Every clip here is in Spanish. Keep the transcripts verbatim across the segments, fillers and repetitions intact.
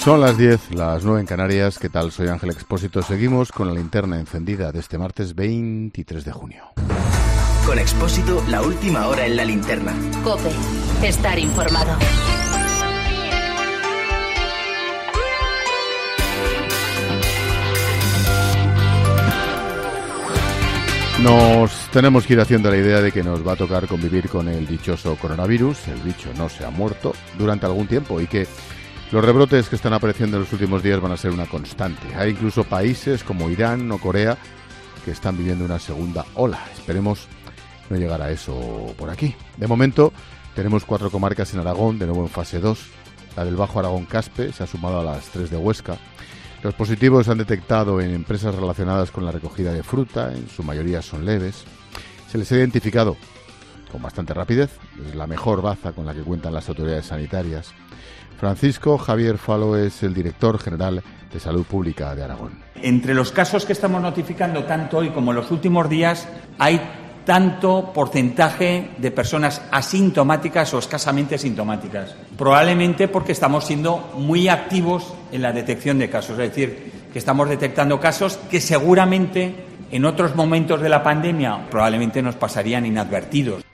Son las diez, las nueve en Canarias. ¿Qué tal? Soy Ángel Expósito. Seguimos con la linterna encendida de este martes veintitrés de junio. Con Expósito, la última hora en la linterna. COPE. Estar informado. Nos tenemos que ir haciendo la idea de que nos va a tocar convivir con el dichoso coronavirus. El bicho no se ha muerto durante algún tiempo y que los rebrotes que están apareciendo en los últimos días van a ser una constante. Hay incluso países como Irán o Corea que están viviendo una segunda ola. Esperemos no llegar a eso por aquí. De momento tenemos cuatro comarcas en Aragón, de nuevo en fase dos. La del Bajo Aragón Caspe se ha sumado a las tres de Huesca. Los positivos se han detectado en empresas relacionadas con la recogida de fruta, en su mayoría son leves. Se les ha identificado con bastante rapidez, es la mejor baza con la que cuentan las autoridades sanitarias. Francisco Javier Falo es el director general de Salud Pública de Aragón. Entre los casos que estamos notificando tanto hoy como en los últimos días hay tanto porcentaje de personas asintomáticas o escasamente sintomáticas. Probablemente porque estamos siendo muy activos en la detección de casos, es decir, que estamos detectando casos que seguramente en otros momentos de la pandemia probablemente nos pasarían inadvertidos.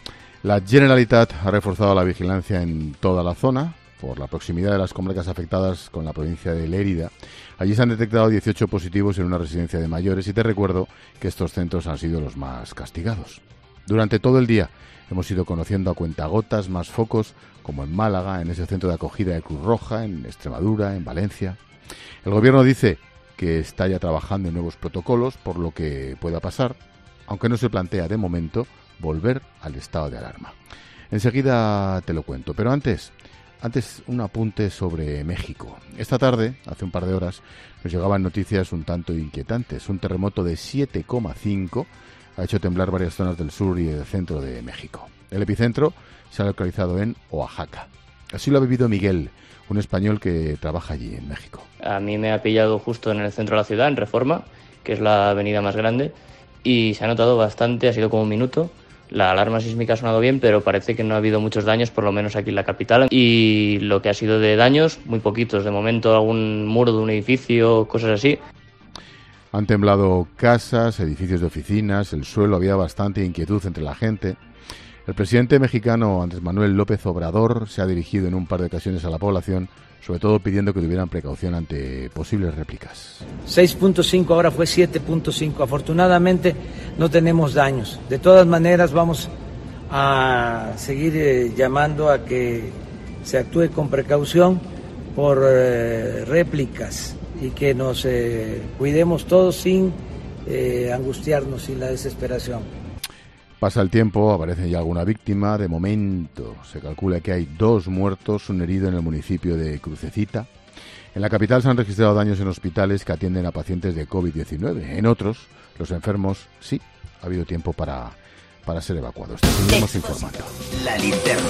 La Generalitat ha reforzado la vigilancia en toda la zona por la proximidad de las comarcas afectadas con la provincia de Lérida. Allí se han detectado dieciocho positivos en una residencia de mayores y te recuerdo que estos centros han sido los más castigados. Durante todo el día hemos ido conociendo a cuentagotas más focos, como en Málaga, en ese centro de acogida de Cruz Roja, en Extremadura, en Valencia. El gobierno dice que está ya trabajando en nuevos protocolos por lo que pueda pasar, aunque no se plantea de momento volver al estado de alarma. Enseguida te lo cuento, pero antes... Antes, un apunte sobre México. Esta tarde, hace un par de horas, nos llegaban noticias un tanto inquietantes. Un terremoto de siete coma cinco ha hecho temblar varias zonas del sur y del centro de México. El epicentro se ha localizado en Oaxaca. Así lo ha vivido Miguel, un español que trabaja allí, en México. A mí me ha pillado justo en el centro de la ciudad, en Reforma, que es la avenida más grande, y se ha notado bastante, ha sido como un minuto. La alarma sísmica ha sonado bien, pero parece que no ha habido muchos daños, por lo menos aquí en la capital. Y lo que ha sido de daños, muy poquitos. De momento, algún muro de un edificio, cosas así. Han temblado casas, edificios de oficinas, el suelo, había bastante inquietud entre la gente. El presidente mexicano Andrés Manuel López Obrador se ha dirigido en un par de ocasiones a la población, sobre todo pidiendo que tuvieran precaución ante posibles réplicas. seis punto cinco, ahora fue siete punto cinco. Afortunadamente no tenemos daños. De todas maneras vamos a seguir eh, llamando a que se actúe con precaución por eh, réplicas y que nos eh, cuidemos todos sin eh, angustiarnos, sin la desesperación. Pasa el tiempo, aparece ya alguna víctima. De momento se calcula que hay dos muertos, un herido en el municipio de Crucecita. En la capital se han registrado daños en hospitales que atienden a pacientes de covid diecinueve. En otros, los enfermos, sí, ha habido tiempo para, para ser evacuados. Te seguimos informando. La linterna.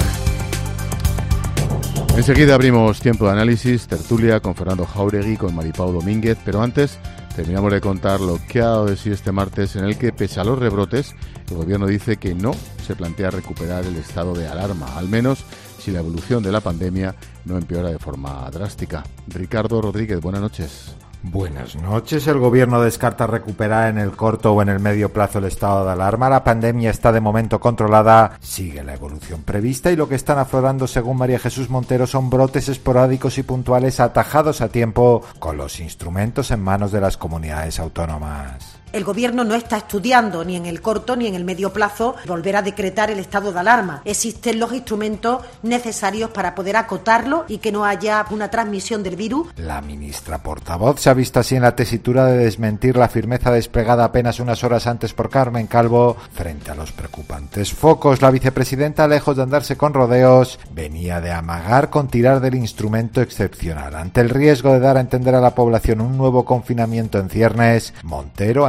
Enseguida abrimos tiempo de análisis, tertulia con Fernando Jáuregui y con Maripau Domínguez, pero antes terminamos de contar lo que ha dado de sí este martes, en el que, pese a los rebrotes, el gobierno dice que no se plantea recuperar el estado de alarma, al menos si la evolución de la pandemia no empeora de forma drástica. Ricardo Rodríguez, buenas noches. Buenas noches. El gobierno descarta recuperar en el corto o en el medio plazo el estado de alarma. La pandemia está de momento controlada, sigue la evolución prevista y lo que están aflorando, según María Jesús Montero, son brotes esporádicos y puntuales atajados a tiempo con los instrumentos en manos de las comunidades autónomas. El Gobierno no está estudiando ni en el corto ni en el medio plazo volver a decretar el estado de alarma. Existen los instrumentos necesarios para poder acotarlo y que no haya una transmisión del virus. La ministra portavoz se ha visto así en la tesitura de desmentir la firmeza desplegada apenas unas horas antes por Carmen Calvo frente a los preocupantes focos. La vicepresidenta, lejos de andarse con rodeos, venía de amagar con tirar del instrumento excepcional. Ante el riesgo de dar a entender a la población un nuevo confinamiento en ciernes, Montero ha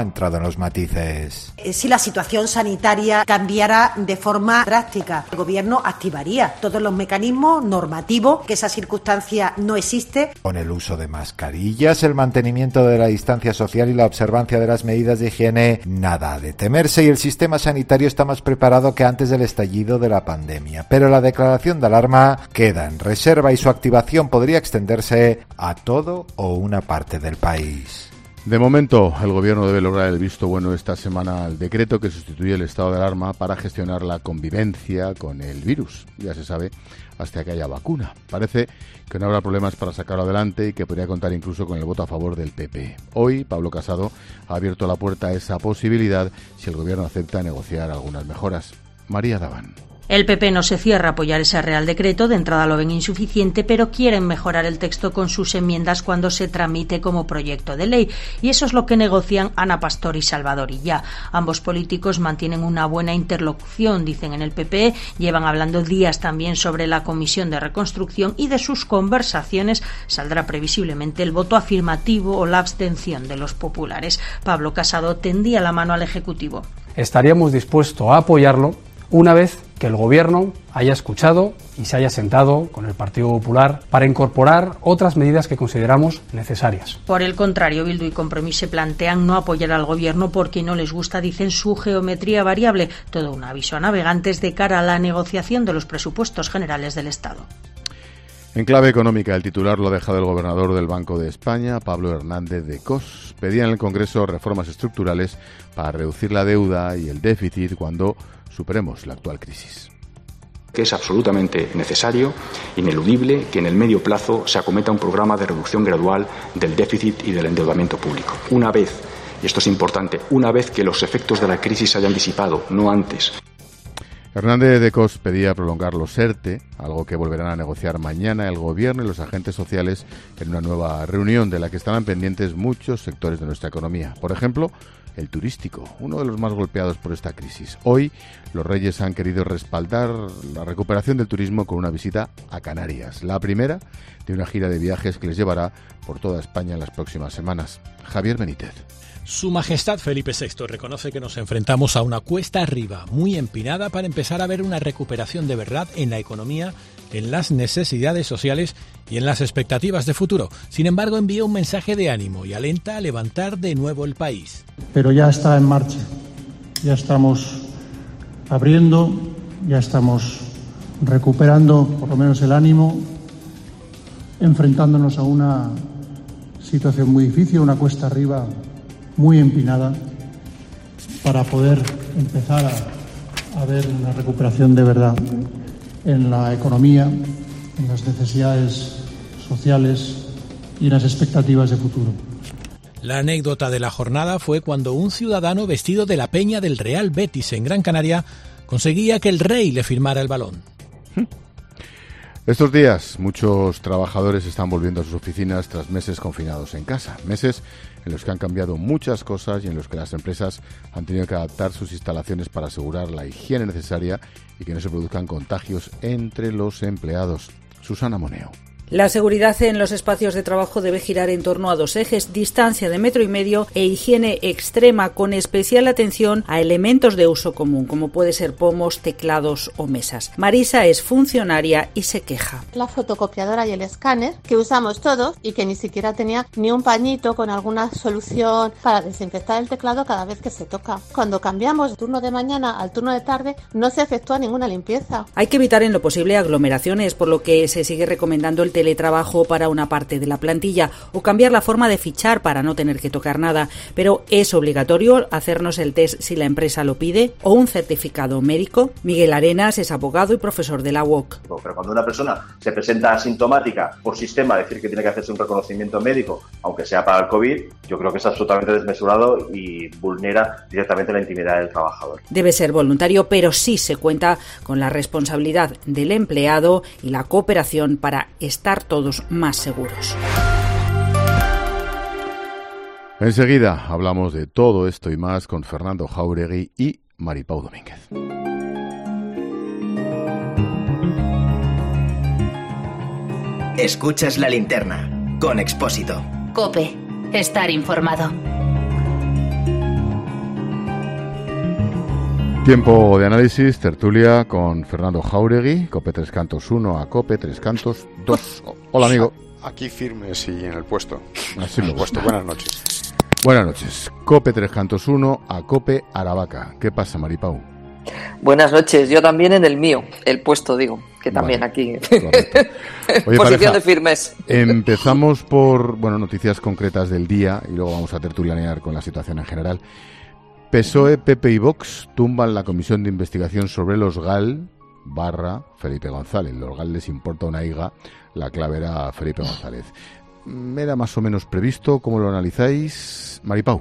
entrado en los matices. Si la situación sanitaria cambiara de forma drástica, el Gobierno activaría todos los mecanismos normativos, que esa circunstancia no existe. Con el uso de mascarillas, el mantenimiento de la distancia social y la observancia de las medidas de higiene, nada de temerse, y el sistema sanitario está más preparado que antes del estallido de la pandemia. Pero la declaración de alarma queda en reserva y su activación podría extenderse a todo o una parte del país. De momento, el Gobierno debe lograr el visto bueno esta semana al decreto que sustituye el estado de alarma para gestionar la convivencia con el virus. Ya se sabe, hasta que haya vacuna. Parece que no habrá problemas para sacarlo adelante y que podría contar incluso con el voto a favor del P P. Hoy, Pablo Casado ha abierto la puerta a esa posibilidad si el Gobierno acepta negociar algunas mejoras. María Daván. El P P no se cierra a apoyar ese Real Decreto, de entrada lo ven insuficiente, pero quieren mejorar el texto con sus enmiendas cuando se tramite como proyecto de ley. Y eso es lo que negocian Ana Pastor y Salvador Illa. Ambos políticos mantienen una buena interlocución, dicen en el P P, llevan hablando días también sobre la Comisión de Reconstrucción y de sus conversaciones saldrá previsiblemente el voto afirmativo o la abstención de los populares. Pablo Casado tendía la mano al Ejecutivo. Estaríamos dispuestos a apoyarlo una vez que el Gobierno haya escuchado y se haya sentado con el Partido Popular para incorporar otras medidas que consideramos necesarias. Por el contrario, Bildu y Compromís se plantean no apoyar al Gobierno porque no les gusta, dicen, su geometría variable. Todo un aviso a navegantes de cara a la negociación de los presupuestos generales del Estado. En clave económica, el titular lo ha dejado el gobernador del Banco de España, Pablo Hernández de Cos. Pedía en el Congreso reformas estructurales para reducir la deuda y el déficit cuando superemos la actual crisis. Que es absolutamente necesario, ineludible, que en el medio plazo se acometa un programa de reducción gradual del déficit y del endeudamiento público. Una vez, y esto es importante, una vez que los efectos de la crisis se hayan disipado, no antes. Hernández de Cos pedía prolongar los ERTE, algo que volverán a negociar mañana el Gobierno y los agentes sociales en una nueva reunión de la que estarán pendientes muchos sectores de nuestra economía. Por ejemplo, el turístico, uno de los más golpeados por esta crisis. Hoy, los Reyes han querido respaldar la recuperación del turismo con una visita a Canarias, la primera de una gira de viajes que les llevará por toda España en las próximas semanas. Javier Benítez. Su Majestad Felipe sexto reconoce que nos enfrentamos a una cuesta arriba muy empinada para empezar a ver una recuperación de verdad en la economía, en las necesidades sociales y en las expectativas de futuro. Sin embargo, envía un mensaje de ánimo y alenta a levantar de nuevo el país. Pero ya está en marcha, ya estamos abriendo, ya estamos recuperando por lo menos el ánimo, enfrentándonos a una situación muy difícil, una cuesta arriba muy empinada, para poder empezar a, a ver una recuperación de verdad en la economía, en las necesidades sociales y en las expectativas de futuro. La anécdota de la jornada fue cuando un ciudadano vestido de la peña del Real Betis en Gran Canaria conseguía que el rey le firmara el balón. Estos días muchos trabajadores están volviendo a sus oficinas tras meses confinados en casa, meses en los que han cambiado muchas cosas y en los que las empresas han tenido que adaptar sus instalaciones para asegurar la higiene necesaria y que no se produzcan contagios entre los empleados. Susana Moneo. La seguridad en los espacios de trabajo debe girar en torno a dos ejes: distancia de metro y medio e higiene extrema, con especial atención a elementos de uso común, como puede ser pomos, teclados o mesas. Marisa es funcionaria y se queja. La fotocopiadora y el escáner que usamos todos y que ni siquiera tenía ni un pañito con alguna solución para desinfectar el teclado cada vez que se toca. Cuando cambiamos de turno de mañana al turno de tarde no se efectúa ninguna limpieza. Hay que evitar en lo posible aglomeraciones, por lo que se sigue recomendando el teletrabajo para una parte de la plantilla o cambiar la forma de fichar para no tener que tocar nada, pero es obligatorio hacernos el test si la empresa lo pide o un certificado médico. Miguel Arenas es abogado y profesor de la U O C. Pero cuando una persona se presenta asintomática por sistema, decir que tiene que hacerse un reconocimiento médico, aunque sea para el COVID, yo creo que es absolutamente desmesurado y vulnera directamente la intimidad del trabajador. Debe ser voluntario, pero sí se cuenta con la responsabilidad del empleado y la cooperación para estar todos más seguros. Enseguida hablamos de todo esto y más con Fernando Jauregui y Maripau Domínguez. Escuchas La Linterna con Expósito. COPE. Estar informado. Tiempo de análisis, tertulia con Fernando Jáuregui, COPE Tres Cantos uno a COPE Tres Cantos dos. Hola, amigo. Aquí firmes y en el puesto. Así me gusta. Buenas noches. Buenas noches. COPE Tres Cantos uno a COPE Aravaca. ¿Qué pasa, Maripau? Buenas noches. Yo también en el mío, el puesto, digo, que también vale, aquí. Oye, posición pareja, de firmes. Empezamos por, bueno, noticias concretas del día y luego vamos a tertulianear con la situación en general. P S O E, P P y Vox tumban la comisión de investigación sobre los GAL barra Felipe González. Los GAL les importa una higa, la clave era Felipe González. ¿Era más o menos previsto? ¿Cómo lo analizáis? Maripau.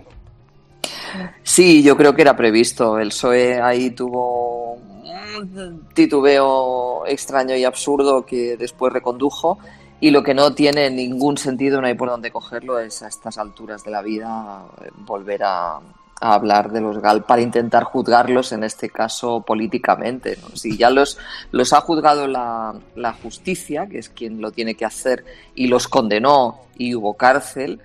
Sí, yo creo que era previsto. El P S O E ahí tuvo un titubeo extraño y absurdo que después recondujo, y lo que no tiene ningún sentido, no hay por dónde cogerlo, es a estas alturas de la vida volver a... a hablar de los GAL para intentar juzgarlos, en este caso políticamente, ¿no? Si ya los, los ha juzgado la, la justicia, que es quien lo tiene que hacer, y los condenó y hubo cárcel,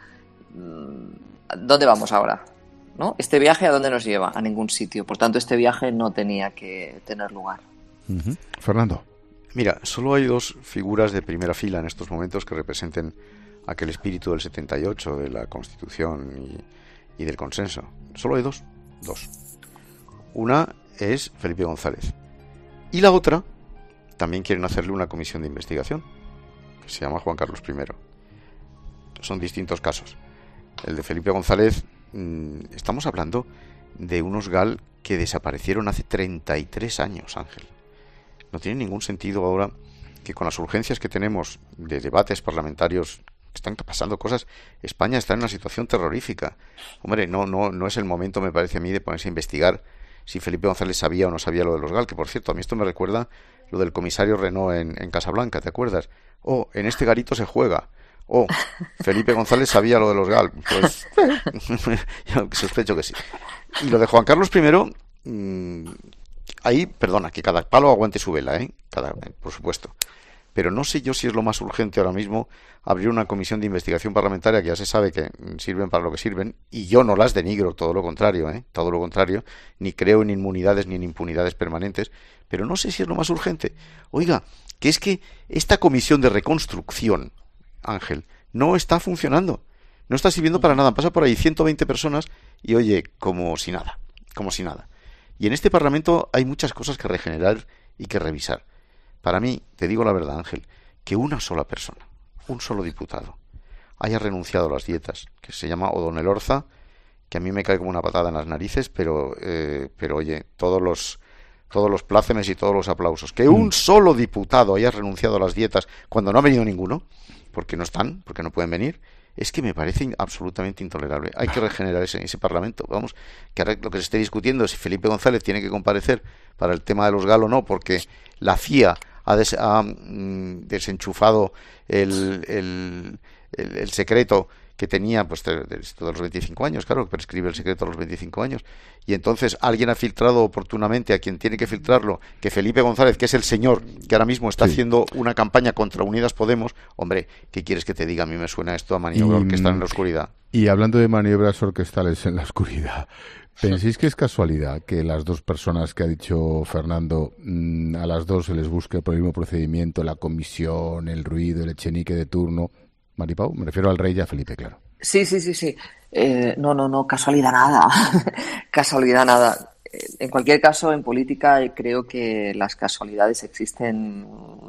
¿dónde vamos ahora? ¿No? ¿Este viaje a dónde nos lleva? A ningún sitio. Por tanto, este viaje no tenía que tener lugar. Uh-huh. Fernando. Mira, solo hay dos figuras de primera fila en estos momentos que representen aquel espíritu del setenta y ocho, de la Constitución y, y del consenso. Solo hay dos. Dos. Una es Felipe González. Y la otra, también quieren hacerle una comisión de investigación, que se llama Juan Carlos primero. Son distintos casos. El de Felipe González, mmm, estamos hablando de unos GAL que desaparecieron hace treinta y tres años, Ángel. No tiene ningún sentido ahora que con las urgencias que tenemos de debates parlamentarios, están pasando cosas. España está en una situación terrorífica. Hombre, no, no, no es el momento, me parece a mí, de ponerse a investigar si Felipe González sabía o no sabía lo de los GAL, que por cierto, a mí esto me recuerda lo del comisario Renault en, en Casablanca, ¿te acuerdas? Oh, en este garito se juega. Oh, Felipe González sabía lo de los GAL. Pues yo sospecho que sí. Y lo de Juan Carlos primero, mmm, ahí, perdona, que cada palo aguante su vela, ¿eh? Cada, por supuesto. Pero no sé yo si es lo más urgente ahora mismo abrir una comisión de investigación parlamentaria, que ya se sabe que sirven para lo que sirven, y yo no las denigro, todo lo contrario, ¿eh? Todo lo contrario, ni creo en inmunidades ni en impunidades permanentes, pero no sé si es lo más urgente. Oiga, que es que esta comisión de reconstrucción, Ángel, no está funcionando, no está sirviendo para nada. Pasa por ahí ciento veinte personas y oye, como si nada, como si nada. Y en este Parlamento hay muchas cosas que regenerar y que revisar. Para mí, te digo la verdad, Ángel, que una sola persona, un solo diputado, haya renunciado a las dietas, que se llama O'Donnell Orza, que a mí me cae como una patada en las narices, pero, eh, pero oye, todos los, todos los plácemes y todos los aplausos. Que un solo diputado haya renunciado a las dietas cuando no ha venido ninguno, porque no están, porque no pueden venir, es que me parece absolutamente intolerable. Hay que regenerar ese, ese Parlamento. Vamos, que lo que se esté discutiendo es si Felipe González tiene que comparecer para el tema de los GAL o no, porque la C I A ha, des, ha mm, desenchufado el, el, el, el secreto que tenía, pues de, de, de los veinticinco años, claro, que prescribe el secreto a los veinticinco años, y entonces alguien ha filtrado oportunamente a quien tiene que filtrarlo, que Felipe González, que es el señor que ahora mismo está sí. haciendo una campaña contra Unidas Podemos. Hombre, ¿qué quieres que te diga? A mí me suena esto a maniobra y, orquestal en la oscuridad. Y hablando de maniobras orquestales en la oscuridad, ¿pensáis que es casualidad que las dos personas que ha dicho Fernando, mmm, a las dos se les busque por el mismo procedimiento, la comisión, el ruido, el echenique de turno? Maripau, me refiero al rey y a Felipe, claro. Sí, sí, sí, sí. Eh, no, no, no, casualidad nada. Casualidad nada. En cualquier caso, en política creo que las casualidades existen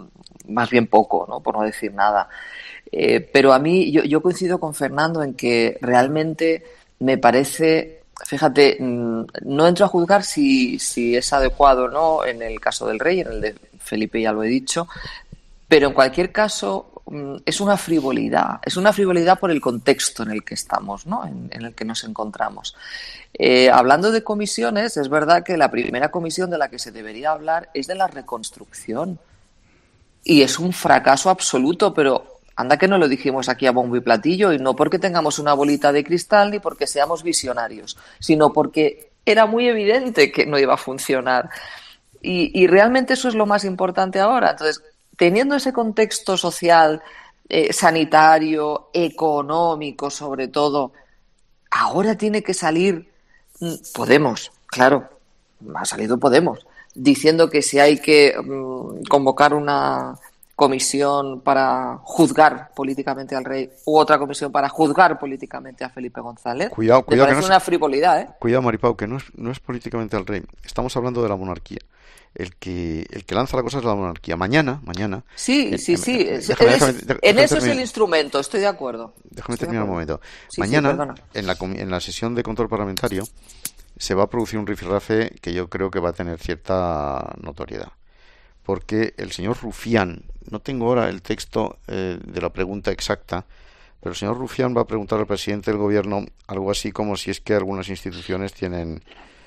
más bien poco, ¿no? Por no decir nada. Eh, pero a mí, yo, yo coincido con Fernando en que realmente me parece, fíjate, no entro a juzgar si, si es adecuado o no en el caso del rey, en el de Felipe ya lo he dicho, pero en cualquier caso es una frivolidad, es una frivolidad por el contexto en el que estamos, ¿no? En, en el que nos encontramos. Eh, hablando de comisiones, es verdad que la primera comisión de la que se debería hablar es de la reconstrucción. Y es un fracaso absoluto, pero anda que no lo dijimos aquí a bombo y platillo, y no porque tengamos una bolita de cristal ni porque seamos visionarios, sino porque era muy evidente que no iba a funcionar. Y, y realmente eso es lo más importante ahora. Entonces, teniendo ese contexto social, eh, sanitario, económico sobre todo, ahora tiene que salir Podemos, claro, ha salido Podemos, diciendo que si hay que um, convocar una comisión para juzgar políticamente al rey u otra comisión para juzgar políticamente a Felipe González. Cuidado, cuidado. Me parece que no una es, frivolidad, ¿eh? Cuidado, Maripau, que no es, no es políticamente al rey. Estamos hablando de la monarquía. El que el que lanza la cosa es la monarquía. Mañana, mañana... Sí, eh, sí, eh, sí. déjame, es, déjame, en déjame, eso déjame es terminar. el instrumento, estoy de acuerdo. Déjame estoy terminar de un momento. Sí, Mañana, sí, en, la, en la sesión de control parlamentario, se va a producir un rifirrafe que yo creo que va a tener cierta notoriedad. Porque el señor Rufián, no tengo ahora el texto eh, de la pregunta exacta, pero el señor Rufián va a preguntar al presidente del gobierno algo así como si es que algunas instituciones tienen...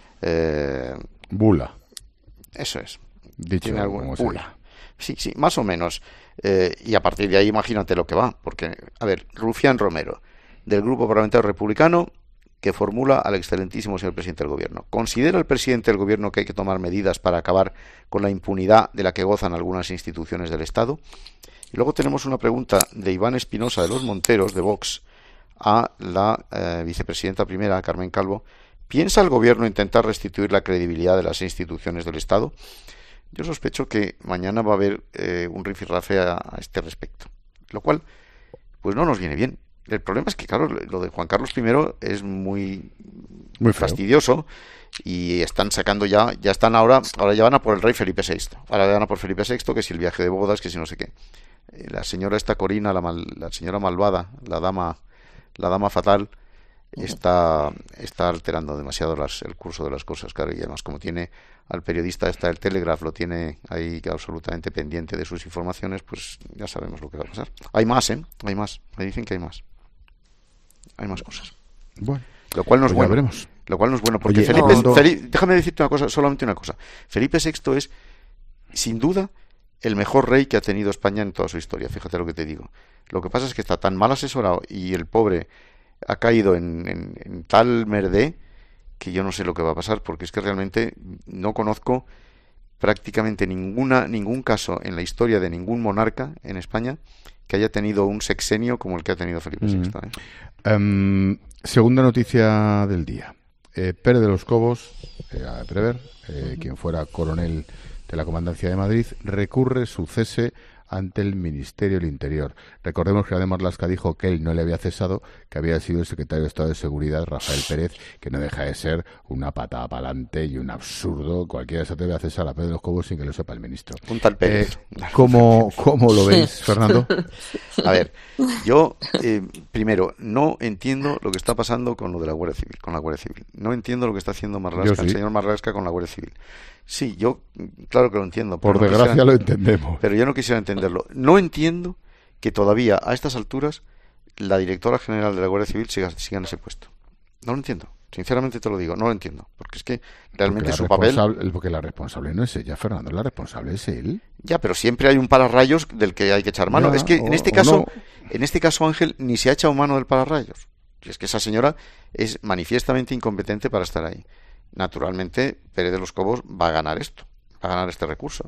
Eh, bula. Eso es. Dicho tiene alguna como bula. sea. Sí, sí, más o menos. Eh, y a partir de ahí imagínate lo que va. Porque, a ver, Rufián Romero, del Grupo Parlamentario Republicano, que formula al excelentísimo señor presidente del gobierno. ¿Considera el presidente del gobierno que hay que tomar medidas para acabar con la impunidad de la que gozan algunas instituciones del Estado? Y luego tenemos una pregunta de Iván Espinosa de los Monteros, de Vox, a la eh, vicepresidenta primera, Carmen Calvo. ¿Piensa el gobierno intentar restituir la credibilidad de las instituciones del Estado? Yo sospecho que mañana va a haber eh, un rifirrafe a, a este respecto. Lo cual, pues no nos viene bien. El problema es que, claro, lo de Juan Carlos primero es muy, muy fastidioso y están sacando ya, ya están ahora, ahora ya van a por el rey Felipe sexto. Ahora van a por Felipe sexto, que si el viaje de bodas, que si no sé qué. La señora esta Corina, la, mal, la señora malvada, la dama, la dama fatal, está, está alterando demasiado las, el curso de las cosas, claro, y además como tiene al periodista está el Telegraph, lo tiene ahí absolutamente pendiente de sus informaciones, pues ya sabemos lo que va a pasar. Hay más, ¿eh? Hay más. Me dicen que hay más. Hay más cosas. Bueno, lo cual no es pues bueno. Veremos. Lo cual no es bueno, porque Oye, Felipe, no, Felipe, déjame decirte una cosa, solamente una cosa. Felipe sexto es, sin duda, el mejor rey que ha tenido España en toda su historia. Fíjate lo que te digo. Lo que pasa es que está tan mal asesorado y el pobre ha caído en, en, en tal merdé que yo no sé lo que va a pasar, porque es que realmente no conozco prácticamente ninguna ningún caso en la historia de ningún monarca en España que haya tenido un sexenio como el que ha tenido Felipe sexto. ¿eh? Um, segunda noticia del día. Eh, Pérez de los Cobos, era de prever, eh, quien fuera coronel de la Comandancia de Madrid, recurre su cese ante el Ministerio del Interior. Recordemos que además Marlaska dijo que él no le había cesado, que había sido el secretario de Estado de Seguridad, Rafael Pérez, que no deja de ser una patada para adelante y un absurdo. Cualquiera se atreve a cesar a Pérez de los Cobos sin que lo sepa el ministro. Un tal Pérez. Eh, ¿cómo, ¿Cómo lo veis, Fernando? A ver, yo, eh, primero, no entiendo lo que está pasando con lo de la Guardia Civil, con la Guardia Civil. No entiendo lo que está haciendo Marlaska, sí. el señor Marlaska con la Guardia Civil. Sí, yo, claro que lo entiendo. Por no desgracia quisiera, lo entendemos. Pero yo no quisiera entenderlo. No entiendo que todavía, a estas alturas, la directora general de la Guardia Civil siga, siga en ese puesto. No lo entiendo. Sinceramente te lo digo, no lo entiendo. Porque es que realmente su papel... Porque la responsable no es ella, Fernando, la responsable es él. Ya, pero siempre hay un pararrayos del que hay que echar mano. Ya, es que o, en este caso, no. en este caso, Ángel, ni se ha echado mano del pararrayos. Y es que esa señora es manifiestamente incompetente para estar ahí. Naturalmente, Pérez de los Cobos va a ganar esto. Va a ganar este recurso.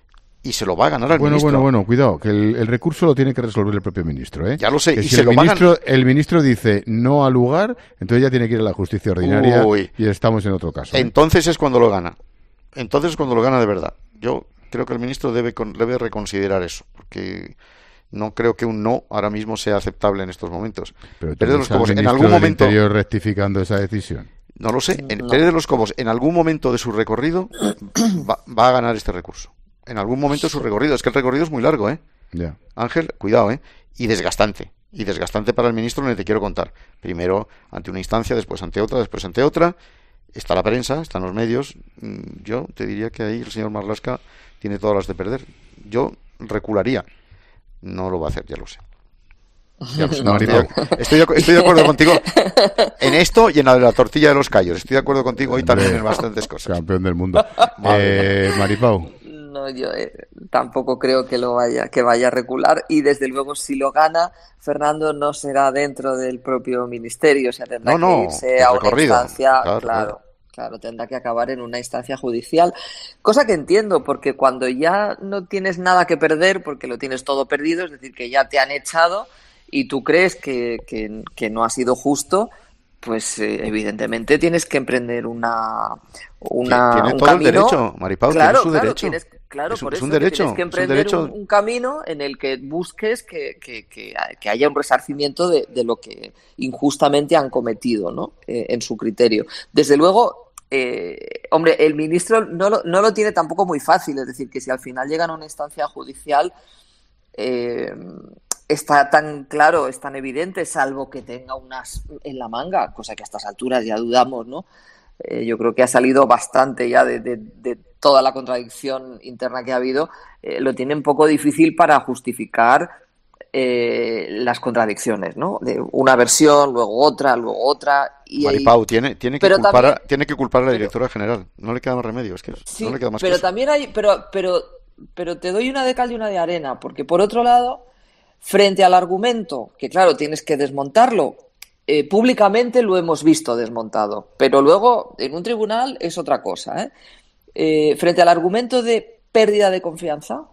Y se lo va a ganar al bueno, ministro. Bueno, bueno, cuidado, que el, el recurso lo tiene que resolver el propio ministro, ¿eh? Ya lo sé, que y si se el lo ministro, va a ganar... el ministro dice no al lugar, entonces ya tiene que ir a la justicia ordinaria. Uy. Y estamos en otro caso. ¿eh? Entonces es cuando lo gana. Entonces es cuando lo gana de verdad. Yo creo que el ministro debe, debe reconsiderar eso, porque no creo que un no ahora mismo sea aceptable en estos momentos. Pero Pérez de los Cobos, en algún del momento... Interior rectificando esa decisión. No lo sé. En No. Pérez de los Cobos, en algún momento de su recorrido, va, va a ganar este recurso. En algún momento de su recorrido. Es que el recorrido es muy largo, ¿eh? Ya. Ángel, cuidado, ¿eh? Y desgastante. Y desgastante para el ministro, ni te quiero contar. Primero ante una instancia, después ante otra, después ante otra. Está la prensa, están los medios. Yo te diría que ahí el señor Marlaska tiene todas las de perder. Yo recularía. No lo va a hacer, ya lo sé. Ya lo sé. No, estoy, estoy, de, estoy de acuerdo contigo en esto y en la de la tortilla de los callos. Estoy de acuerdo contigo hoy también en bastantes cosas. Campeón del mundo. eh, Maripau. No, yo eh, tampoco creo que lo vaya, que vaya a recular, y desde luego si lo gana, Fernando, no será dentro del propio ministerio, o sea, tendrá no, no, que irse a una recorrido. instancia, Claro, claro, claro. claro, tendrá que acabar en una instancia judicial, cosa que entiendo, porque cuando ya no tienes nada que perder, porque lo tienes todo perdido, es decir, que ya te han echado y tú crees que, que, que no ha sido justo, pues eh, evidentemente tienes que emprender una, una tiene un todo camino. El derecho, Maripau, claro, tiene su claro, derecho. Tienes, claro, es, por es eso un derecho, tienes que emprender es un, derecho. un, un camino en el que busques que, que, que, que haya un resarcimiento de, de lo que injustamente han cometido, ¿no? Eh, en su criterio. Desde luego, eh, hombre, el ministro no lo, no lo tiene tampoco muy fácil, es decir, que si al final llegan a una instancia judicial, eh, está tan claro, es tan evidente, salvo que tenga unas en la manga, cosa que a estas alturas ya dudamos, ¿no? Eh, yo creo que ha salido bastante ya de, de, de toda la contradicción interna que ha habido. Eh, lo tiene un poco difícil para justificar eh, las contradicciones, ¿no? De una versión, luego otra, luego otra. Y Maripau, hay... tiene, tiene, que culpar también... a, tiene que culpar a la directora pero... general. No le queda más remedio, es que sí, no le queda más pero que también hay, pero, pero, pero te doy una de cal y una de arena, porque por otro lado, frente al argumento, que claro, tienes que desmontarlo, eh, públicamente lo hemos visto desmontado, pero luego en un tribunal es otra cosa, ¿eh? Eh, frente al argumento de pérdida de confianza,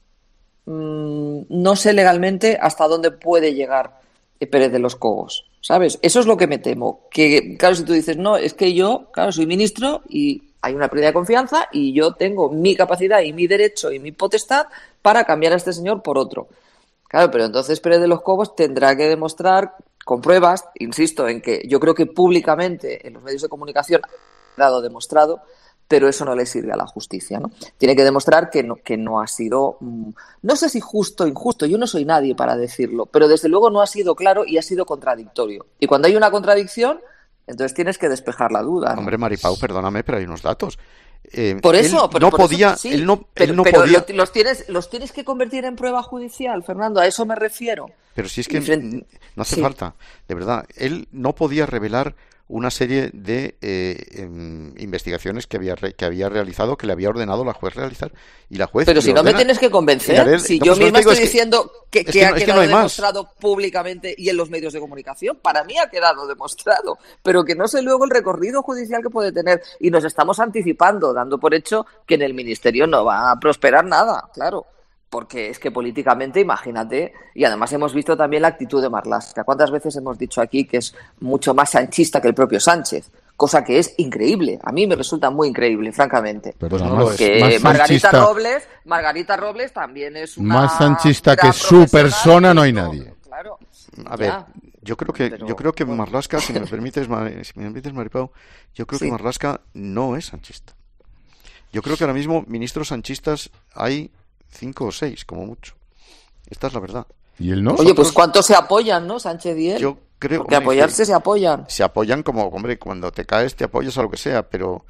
mmm, no sé legalmente hasta dónde puede llegar Pérez de los Cobos, ¿sabes? Eso es lo que me temo, que claro, si tú dices, no, es que yo, claro, soy ministro y hay una pérdida de confianza y yo tengo mi capacidad y mi derecho y mi potestad para cambiar a este señor por otro. Claro, pero entonces Pérez de los Cobos tendrá que demostrar con pruebas, insisto, en que yo creo que públicamente en los medios de comunicación ha quedado demostrado, pero eso no le sirve a la justicia, ¿no? Tiene que demostrar que no, que no ha sido, no sé si justo o injusto, yo no soy nadie para decirlo, pero desde luego no ha sido claro y ha sido contradictorio. Y cuando hay una contradicción, entonces tienes que despejar la duda, ¿no? Hombre, Maripau, perdóname, pero hay unos datos. Eh, por eso, él no por podía, eso, sí, él no, pero, él no pero podía. Los tienes, los tienes que convertir en prueba judicial, Fernando, a eso me refiero. Pero si es que frente... no hace sí. falta, de verdad. Él no podía revelar una serie de eh, eh, investigaciones que había re, que había realizado, que le había ordenado la juez realizar, y la juez. Pero si no ordena, me tienes que convencer, haré, si no, yo misma estoy diciendo que, que, que ha no, quedado que no demostrado más. Públicamente y en los medios de comunicación, para mí ha quedado demostrado, pero que no sé luego el recorrido judicial que puede tener, y nos estamos anticipando, dando por hecho que en el ministerio no va a prosperar nada, claro. Porque es que políticamente, imagínate, y además hemos visto también la actitud de Marlaska. ¿Cuántas veces hemos dicho aquí que es mucho más sanchista que el propio Sánchez? Cosa que es increíble. A mí me resulta muy increíble, francamente. Perdona, no, más, que más Margarita sanchista, Robles, Margarita Robles también es una más sanchista que su persona no hay nadie. Claro. A ver, ya, yo creo que pero, yo creo que bueno. Marlaska, si me permites, si me permites, Maripau, yo creo sí. que Marlaska no es sanchista. Yo creo que ahora mismo ministros sanchistas hay cinco o seis, como mucho. Esta es la verdad. ¿Y él no? Oye, pues ¿cuántos se apoyan, no, Sánchez y él? Yo creo... Porque hombre, apoyarse se, se apoyan. Se apoyan como, hombre, cuando te caes te apoyas a lo que sea, pero...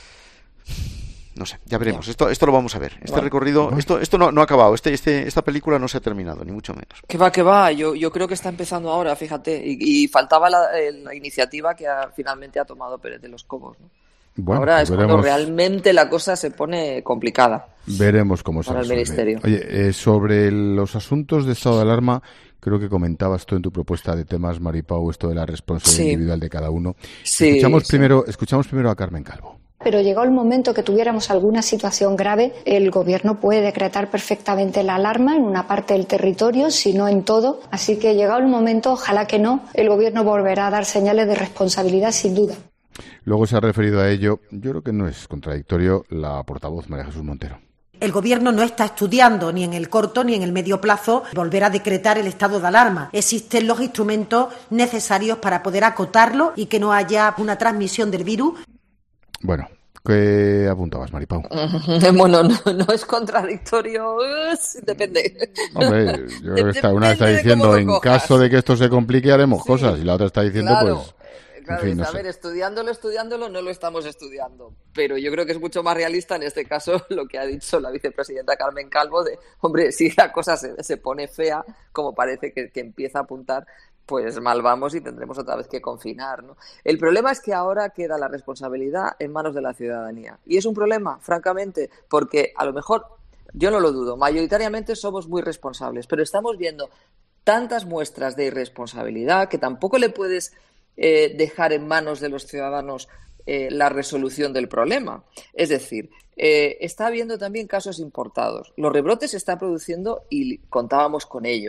No sé, ya veremos. Yeah. Esto esto lo vamos a ver. Este bueno, recorrido... Bueno. Esto esto no, no ha acabado. Este este Esta película no se ha terminado, ni mucho menos. Que va, que va. Yo, yo creo que está empezando ahora, fíjate. Y, y faltaba la, la iniciativa que ha, finalmente ha tomado Pérez de los Cobos, ¿no? Bueno, ahora es veremos. Cuando realmente la cosa se pone complicada. Veremos cómo se resuelve. Para el Ministerio. Oye, eh, sobre los asuntos de estado de alarma, creo que comentabas tú en tu propuesta de temas, Maripau, esto de la responsabilidad sí. individual de cada uno. Sí, escuchamos, sí. Primero, escuchamos primero a Carmen Calvo. Pero llegó el momento que tuviéramos alguna situación grave, el Gobierno puede decretar perfectamente la alarma en una parte del territorio, si no en todo. Así que llegado el momento, ojalá que no, el Gobierno volverá a dar señales de responsabilidad sin duda. Luego se ha referido a ello, yo creo que no es contradictorio, la portavoz María Jesús Montero. El Gobierno no está estudiando ni en el corto ni en el medio plazo volver a decretar el estado de alarma. Existen los instrumentos necesarios para poder acotarlo y que no haya una transmisión del virus. Bueno, ¿qué apuntabas, Maripau? Bueno, no, no es contradictorio, depende. Hombre, yo creo que esta, una está diciendo, en cojas. Caso de que esto se complique haremos sí, cosas, y la otra está diciendo, claro. pues... Claro, en fin, no a ver, sé. estudiándolo, estudiándolo, no lo estamos estudiando. Pero yo creo que es mucho más realista en este caso lo que ha dicho la vicepresidenta Carmen Calvo de, hombre, si la cosa se, se pone fea, como parece que, que empieza a apuntar, pues mal vamos y tendremos otra vez que confinar, ¿no? El problema es que ahora queda la responsabilidad en manos de la ciudadanía. Y es un problema, francamente, porque a lo mejor, yo no lo dudo, mayoritariamente somos muy responsables, pero estamos viendo tantas muestras de irresponsabilidad que tampoco le puedes... Eh, dejar en manos de los ciudadanos eh, la resolución del problema. Es decir, eh, está habiendo también casos importados. Los rebrotes se están produciendo y contábamos con ello.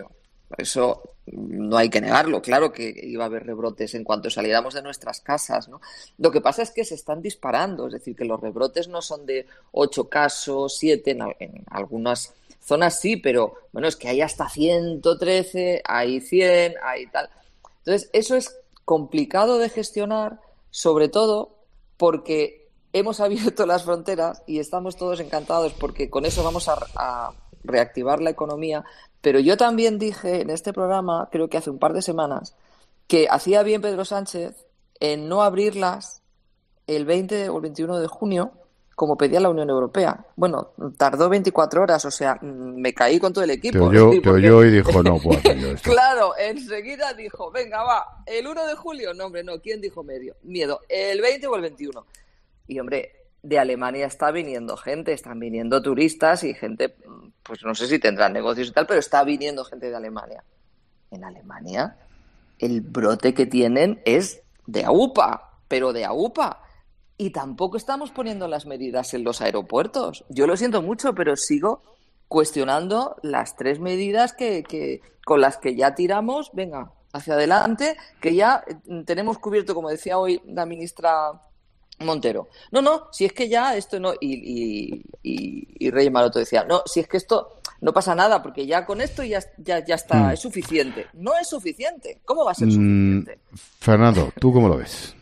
Eso no hay que negarlo, claro que iba a haber rebrotes en cuanto saliéramos de nuestras casas, ¿no? Lo que pasa es que se están disparando, es decir, que los rebrotes no son de ocho casos, siete, en, en algunas zonas sí, pero bueno, es que hay hasta ciento trece, hay cien, hay tal. Entonces, eso es complicado de gestionar, sobre todo porque hemos abierto las fronteras y estamos todos encantados porque con eso vamos a, a reactivar la economía. Pero yo también dije en este programa, creo que hace un par de semanas, que hacía bien Pedro Sánchez en no abrirlas el veinte o el veintiuno de junio, como pedía la Unión Europea. Bueno, tardó veinticuatro horas, o sea, me caí con todo el equipo. Te oyó, decir, te oyó y dijo, no puedo hacer yo esto. Claro, enseguida dijo, venga, va, el uno de julio, no, hombre, no, ¿quién dijo medio? Miedo, el veinte o el veintiuno. Y, hombre, de Alemania está viniendo gente, están viniendo turistas y gente, pues no sé si tendrán negocios y tal, pero está viniendo gente de Alemania. En Alemania, el brote que tienen es de AUPA, pero de AUPA. Y tampoco estamos poniendo las medidas en los aeropuertos. Yo lo siento mucho, pero sigo cuestionando las tres medidas que, que con las que ya tiramos, venga, hacia adelante, que ya tenemos cubierto, como decía hoy la ministra Montero. No, no, si es que ya esto no... Y, y, y, y Reyes Maroto decía, no, si es que esto no pasa nada, porque ya con esto ya, ya, ya está, mm. es suficiente. No es suficiente. ¿Cómo va a ser mm, suficiente? Fernando, ¿tú cómo lo ves?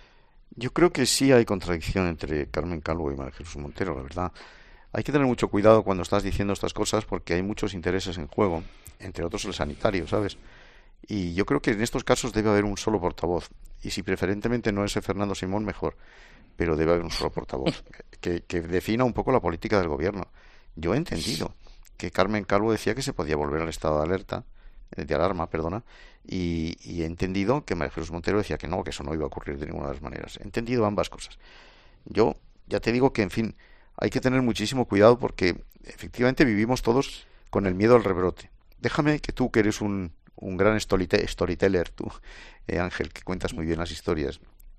Yo creo que sí hay contradicción entre Carmen Calvo y María Jesús Montero, la verdad. Hay que tener mucho cuidado cuando estás diciendo estas cosas porque hay muchos intereses en juego, entre otros el sanitario, ¿sabes? Y yo creo que en estos casos debe haber un solo portavoz. Y si preferentemente no es Fernando Simón, mejor. Pero debe haber un solo portavoz que, que defina un poco la política del gobierno. Yo he entendido que Carmen Calvo decía que se podía volver al estado de alerta, de alarma, perdona, y, y he entendido que María Jesús Montero decía que no, que eso no iba a ocurrir de ninguna de las maneras. He entendido ambas cosas. Yo ya te digo que, en fin, hay que tener muchísimo cuidado porque efectivamente vivimos todos con el miedo al rebrote. Déjame que tú, que eres un, un gran storyteller, tú, eh, Ángel, que cuentas muy bien las historias,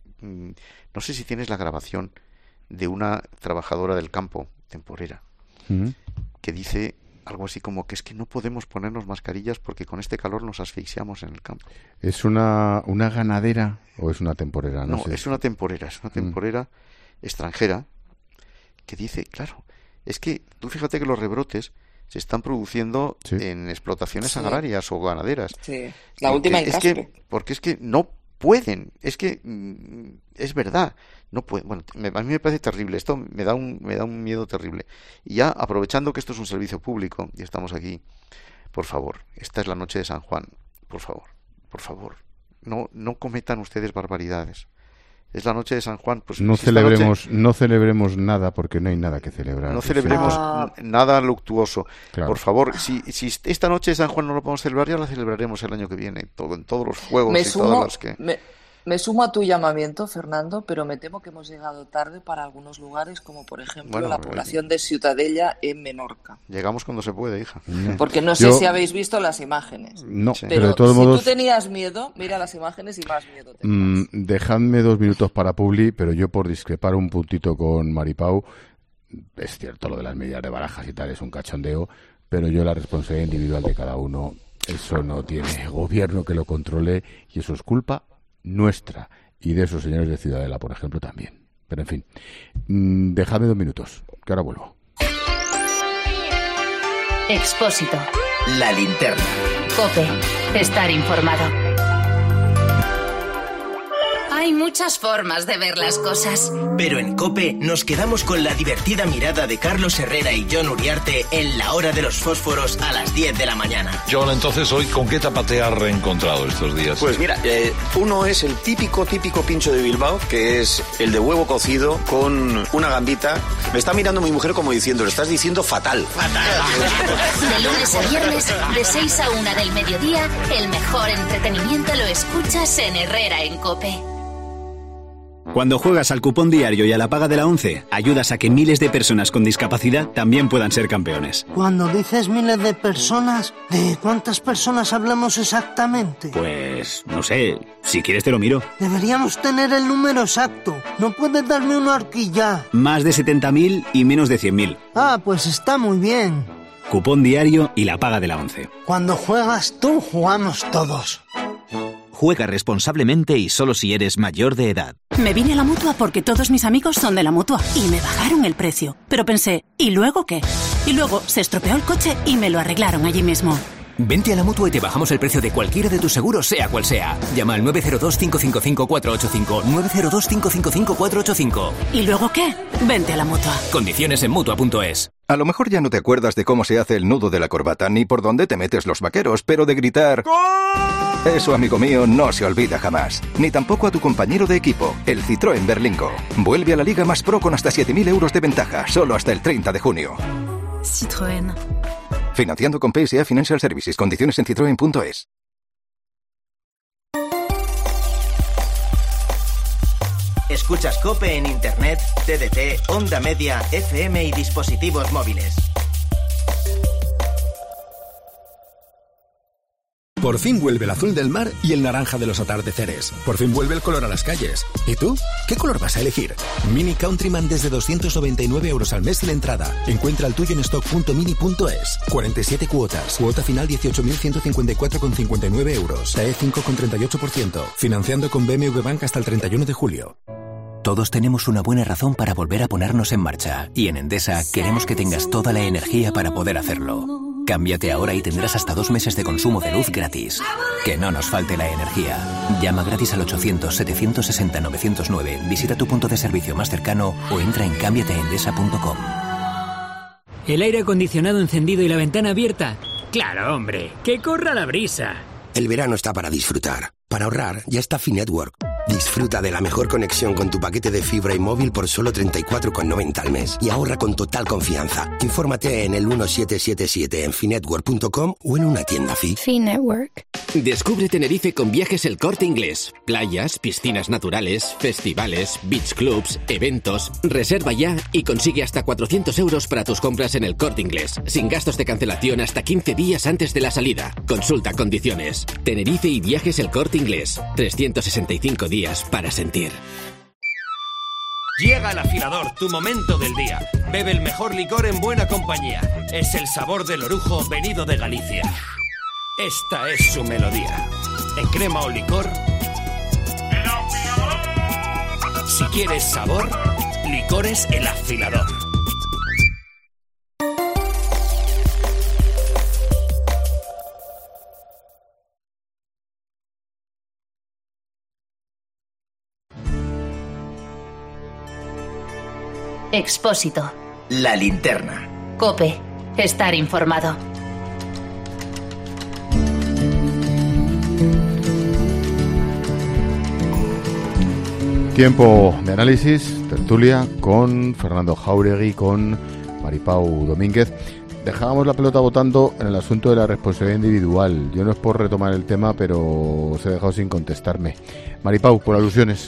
no sé si tienes la grabación de una trabajadora del campo, temporera, uh-huh. que dice algo así como que es que no podemos ponernos mascarillas porque con este calor nos asfixiamos en el campo. ¿Es una, una ganadera o es una temporera? No, no sé. es una temporera, es una temporera uh-huh. extranjera que dice, claro, es que tú fíjate que los rebrotes se están produciendo sí. en explotaciones sí. agrarias o ganaderas. Sí, la última en Caspe. Que, porque es que no pueden, es que mm, es verdad, no pueden. Bueno, me, a mí me parece terrible, esto me da un me da un miedo terrible. Y ya aprovechando que esto es un servicio público y estamos aquí, por favor, esta es la noche de San Juan, por favor, por favor, no no cometan ustedes barbaridades. Es la noche de San Juan, pues no si celebremos noche... no celebremos nada porque no hay nada que celebrar. No celebremos ah. nada luctuoso. Claro. Por favor, si si esta noche de San Juan no lo podemos celebrar, ya la celebraremos el año que viene, todo en todos los juegos me y sumo, todas las que me, me sumo a tu llamamiento, Fernando, pero me temo que hemos llegado tarde para algunos lugares, como por ejemplo bueno, la población de Ciutadella en Menorca. Llegamos cuando se puede, hija. Porque no sé Yo... si habéis visto las imágenes. No, pero, pero de todos si modos... tú tenías miedo, mira las imágenes y más miedo tenías. Mm, dejadme dos minutos para Publi, pero yo por discrepar un puntito con Maripau, es cierto lo de las medidas de barajas y tal, es un cachondeo, pero yo la responsabilidad individual de cada uno, eso no tiene gobierno que lo controle y eso es culpa nuestra y de esos señores de Ciudadela, por ejemplo, también. Pero en fin, mmm, dejadme dos minutos, que ahora vuelvo. Expósito. La linterna. COPE. Estar informado. Hay muchas formas de ver las cosas. Pero en COPE nos quedamos con la divertida mirada de Carlos Herrera y Jon Uriarte en La Hora de los Fósforos a las diez de la mañana. Jon, entonces, hoy, ¿con qué tapa te has reencontrado estos días? Pues mira, eh, uno es el típico, típico pincho de Bilbao, que es el de huevo cocido con una gambita. Me está mirando mi mujer como diciendo, lo estás diciendo fatal. Fatal. De lunes a viernes, de seis a una del mediodía, el mejor entretenimiento lo escuchas en Herrera en COPE. Cuando juegas al cupón diario y a la paga de la ONCE, ayudas a que miles de personas con discapacidad también puedan ser campeones. Cuando dices miles de personas, ¿de cuántas personas hablamos exactamente? Pues, no sé, si quieres te lo miro. Deberíamos tener el número exacto. No puedes darme una horquilla. Más de setenta mil y menos de cien mil. Ah, pues está muy bien. Cupón diario y la paga de la once. Cuando juegas tú, jugamos todos. Juega responsablemente y solo si eres mayor de edad. Me vine a la Mutua porque todos mis amigos son de la Mutua y me bajaron el precio. Pero pensé, ¿y luego qué? Y luego se estropeó el coche y me lo arreglaron allí mismo. Vente a la Mutua y te bajamos el precio de cualquiera de tus seguros, sea cual sea. Llama al nueve cero dos, cinco cinco cinco, cuatro ocho cinco, nueve cero dos, cinco cinco cinco, cuatro ocho cinco. ¿Y luego qué? Vente a la Mutua. Condiciones en Mutua punto es. A lo mejor ya no te acuerdas de cómo se hace el nudo de la corbata ni por dónde te metes los vaqueros, pero de gritar ¡Gol! Eso, amigo mío, no se olvida jamás. Ni tampoco a tu compañero de equipo, el Citroën Berlingo. Vuelve a la Liga Más Pro con hasta siete mil euros de ventaja, solo hasta el treinta de junio. Citroën. Financiando con P S A Financial Services. Condiciones en citroen punto es. Escuchas COPE en Internet, T D T, Onda Media, F M y dispositivos móviles. Por fin vuelve el azul del mar y el naranja de los atardeceres. Por fin vuelve el color a las calles. ¿Y tú? ¿Qué color vas a elegir? Mini Countryman desde doscientos noventa y nueve euros al mes sin entrada. Encuentra el tuyo en stock punto mini punto es. cuarenta y siete cuotas. Cuota final dieciocho mil ciento cincuenta y cuatro con cincuenta y nueve euros. T A E cinco con treinta y ocho por ciento. Financiando con B M W Bank hasta el treinta y uno de julio. Todos tenemos una buena razón para volver a ponernos en marcha. Y en Endesa queremos que tengas toda la energía para poder hacerlo. Cámbiate ahora y tendrás hasta dos meses de consumo de luz gratis. Que no nos falte la energía. Llama gratis al ochocientos, setecientos sesenta, novecientos nueve. Visita tu punto de servicio más cercano o entra en cámbiate endesa punto com. ¿El aire acondicionado encendido y la ventana abierta? ¡Claro, hombre! ¡Que corra la brisa! El verano está para disfrutar. Para ahorrar, ya está Finetwork. Disfruta de la mejor conexión con tu paquete de fibra y móvil por solo treinta y cuatro con noventa al mes. Y ahorra con total confianza. Infórmate en el uno siete siete siete en finetwork punto com o en una tienda Fi. Finetwork. Descubre Tenerife con Viajes El Corte Inglés. Playas, piscinas naturales, festivales, beach clubs, eventos. Reserva ya y consigue hasta cuatrocientos euros para tus compras en El Corte Inglés. Sin gastos de cancelación hasta quince días antes de la salida. Consulta condiciones. Tenerife y Viajes El Corte Inglés. trescientos sesenta y cinco días para sentir. Llega el afilador, tu momento del día. Bebe el mejor licor en buena compañía. Es el sabor del orujo venido de Galicia. Esta es su melodía. En crema o licor. Si quieres sabor, licores El Afilador. Expósito. La linterna. COPE. Estar informado. Tiempo de análisis, tertulia con Fernando Jáuregui, con Maripau Domínguez. Dejábamos la pelota votando en el asunto de la responsabilidad individual. Yo no es por retomar el tema, pero os he dejado sin contestarme. Maripau, por alusiones.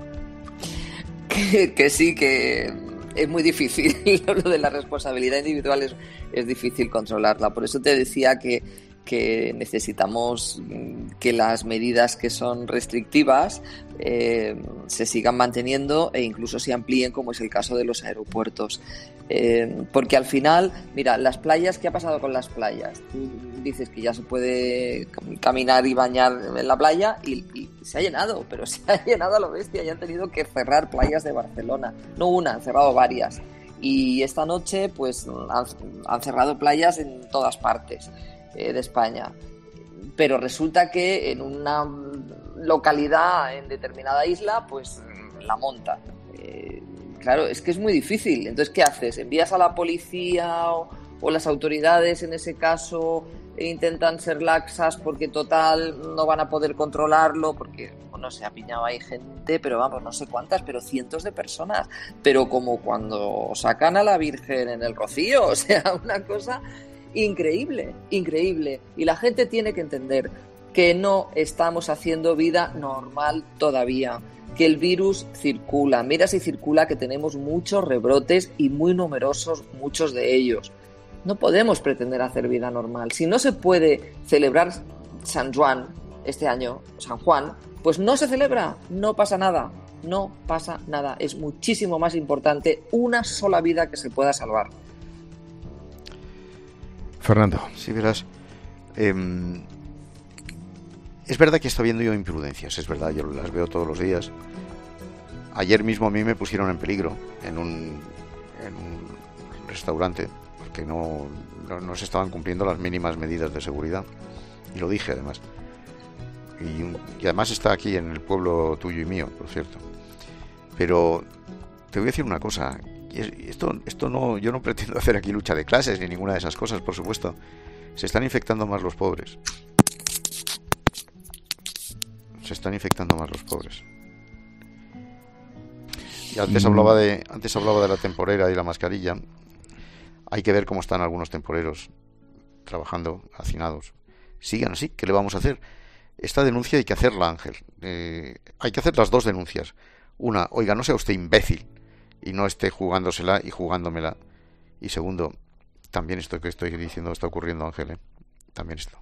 Que, que sí, que es muy difícil. Lo de la responsabilidad individual es, es difícil controlarla. Por eso te decía que, que necesitamos que las medidas que son restrictivas eh, se sigan manteniendo e incluso se amplíen, como es el caso de los aeropuertos. Eh, porque al final, mira, las playas, ¿qué ha pasado con las playas? Tú dices que ya se puede caminar y bañar en la playa y, y se ha llenado, pero se ha llenado a lo bestia y han tenido que cerrar playas de Barcelona. No una, han cerrado varias. Y esta noche, pues, han, han cerrado playas en todas partes eh, de España. Pero resulta que en una localidad, en determinada isla, pues la montan. Eh, Claro, es que es muy difícil. Entonces, ¿qué haces? ¿Envías a la policía o, o las autoridades en ese caso e intentan ser laxas porque total no van a poder controlarlo? Porque, bueno, se ha piñado ahí gente, pero vamos, no sé cuántas, pero cientos de personas. Pero como cuando sacan a la Virgen en el Rocío, o sea, una cosa increíble, increíble. Y la gente tiene que entender que no estamos haciendo vida normal todavía, que el virus circula. Mira si circula, que tenemos muchos rebrotes y muy numerosos, muchos de ellos. No podemos pretender hacer vida normal. Si no se puede celebrar San Juan este año, San Juan, pues no se celebra, no pasa nada, no pasa nada. Es muchísimo más importante una sola vida que se pueda salvar. Fernando. Sí, verás. Eh, es verdad que está habiendo imprudencias, es verdad, yo las veo todos los días. Ayer mismo a mí me pusieron en peligro en un, en un restaurante porque no, no, no se estaban cumpliendo las mínimas medidas de seguridad. Y lo dije además. Y, un, y además está aquí en el pueblo tuyo y mío, por cierto. Pero te voy a decir una cosa. Y esto, esto no, yo no pretendo hacer aquí lucha de clases ni ninguna de esas cosas, por supuesto. Se están infectando más los pobres. Se están infectando más los pobres. Y antes hablaba de, antes hablaba de la temporera y la mascarilla. Hay que ver cómo están algunos temporeros trabajando, hacinados. Sigan así, ¿qué le vamos a hacer? Esta denuncia hay que hacerla, Ángel. Eh, hay que hacer las dos denuncias. Una, oiga, no sea usted imbécil y no esté jugándosela y jugándomela. Y segundo, también esto que estoy diciendo está ocurriendo, Ángel, ¿eh? También esto.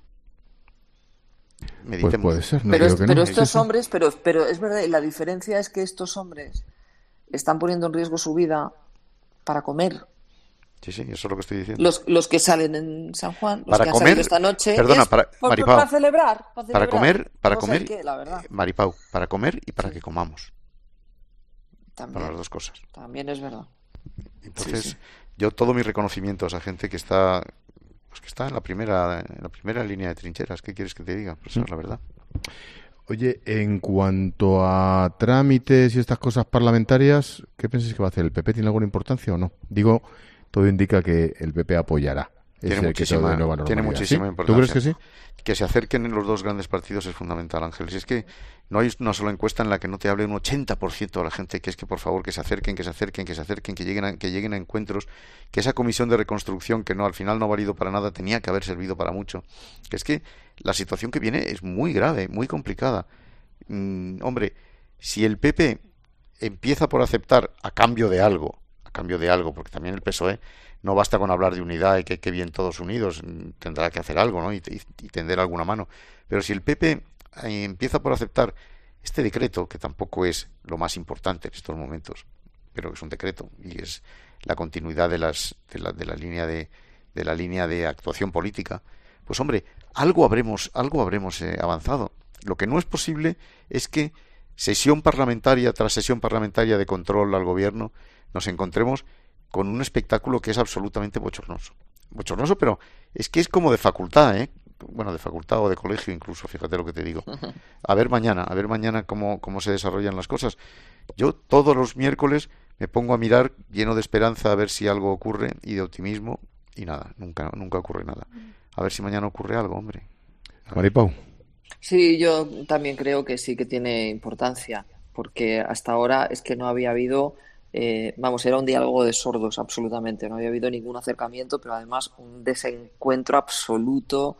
Pues puede ser, no pero, digo es, que pero no. estos hombres, pero, pero es verdad, la diferencia es que estos hombres están poniendo en riesgo su vida para comer. Sí, sí, eso es lo que estoy diciendo. Los, los que salen en San Juan, los para que han comer, salido esta noche, perdona, es para, por, Maripau, para celebrar, para celebrar. Para comer, para no comer, sé qué, la verdad. Maripau, para comer y para sí. que comamos. También, para las dos cosas. También es verdad. Entonces, sí, sí. yo todo mi reconocimiento a esa gente que está, pues que está en la primera, en la primera línea de trincheras. ¿Qué quieres que te diga? Pues eso es la verdad. Oye, en cuanto a trámites y estas cosas parlamentarias, ¿qué pensáis que va a hacer? ¿El P P tiene alguna importancia o no? Digo, todo indica que el P P apoyará. Tiene muchísima, tiene muchísima ¿Sí? importancia. ¿Tú crees que sí? Que se acerquen en los dos grandes partidos es fundamental, Ángel. Si es que no hay una sola encuesta en la que no te hable un ochenta por ciento de la gente que es que por favor que se acerquen, que se acerquen, que se acerquen, que lleguen a, que lleguen a encuentros, que esa comisión de reconstrucción que no al final no ha valido para nada tenía que haber servido para mucho. Que es que la situación que viene es muy grave, muy complicada. Mm, hombre, si el P P empieza por aceptar a cambio de algo, a cambio de algo, porque también el P S O E no basta con hablar de unidad y que, que bien todos unidos, tendrá que hacer algo, ¿no? Y, y, y tender alguna mano. Pero si el P P eh, empieza por aceptar este decreto, que tampoco es lo más importante en estos momentos, pero es un decreto y es la continuidad de las de la, de la línea de, de la línea de actuación política, pues hombre, algo habremos algo habremos eh, avanzado. Lo que no es posible es que sesión parlamentaria tras sesión parlamentaria de control al gobierno nos encontremos con un espectáculo que es absolutamente bochornoso. Bochornoso, pero es que es como de facultad, ¿eh? Bueno, de facultad o de colegio incluso, fíjate lo que te digo. A ver mañana, a ver mañana cómo, cómo se desarrollan las cosas. Yo todos los miércoles me pongo a mirar lleno de esperanza a ver si algo ocurre y de optimismo y nada, nunca nunca ocurre nada. A ver si mañana ocurre algo, hombre. Maripau. Sí, yo también creo que sí que tiene importancia, porque hasta ahora es que no había habido... Eh, vamos, era un diálogo de sordos absolutamente, no había habido ningún acercamiento, pero además un desencuentro absoluto.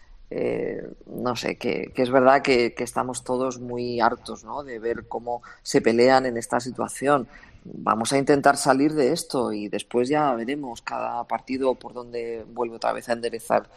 Eh, no sé, que, que es verdad que, que estamos todos muy hartos, ¿no?, de ver cómo se pelean en esta situación. Vamos a intentar salir de esto y después ya veremos cada partido por dónde vuelve otra vez a enderezar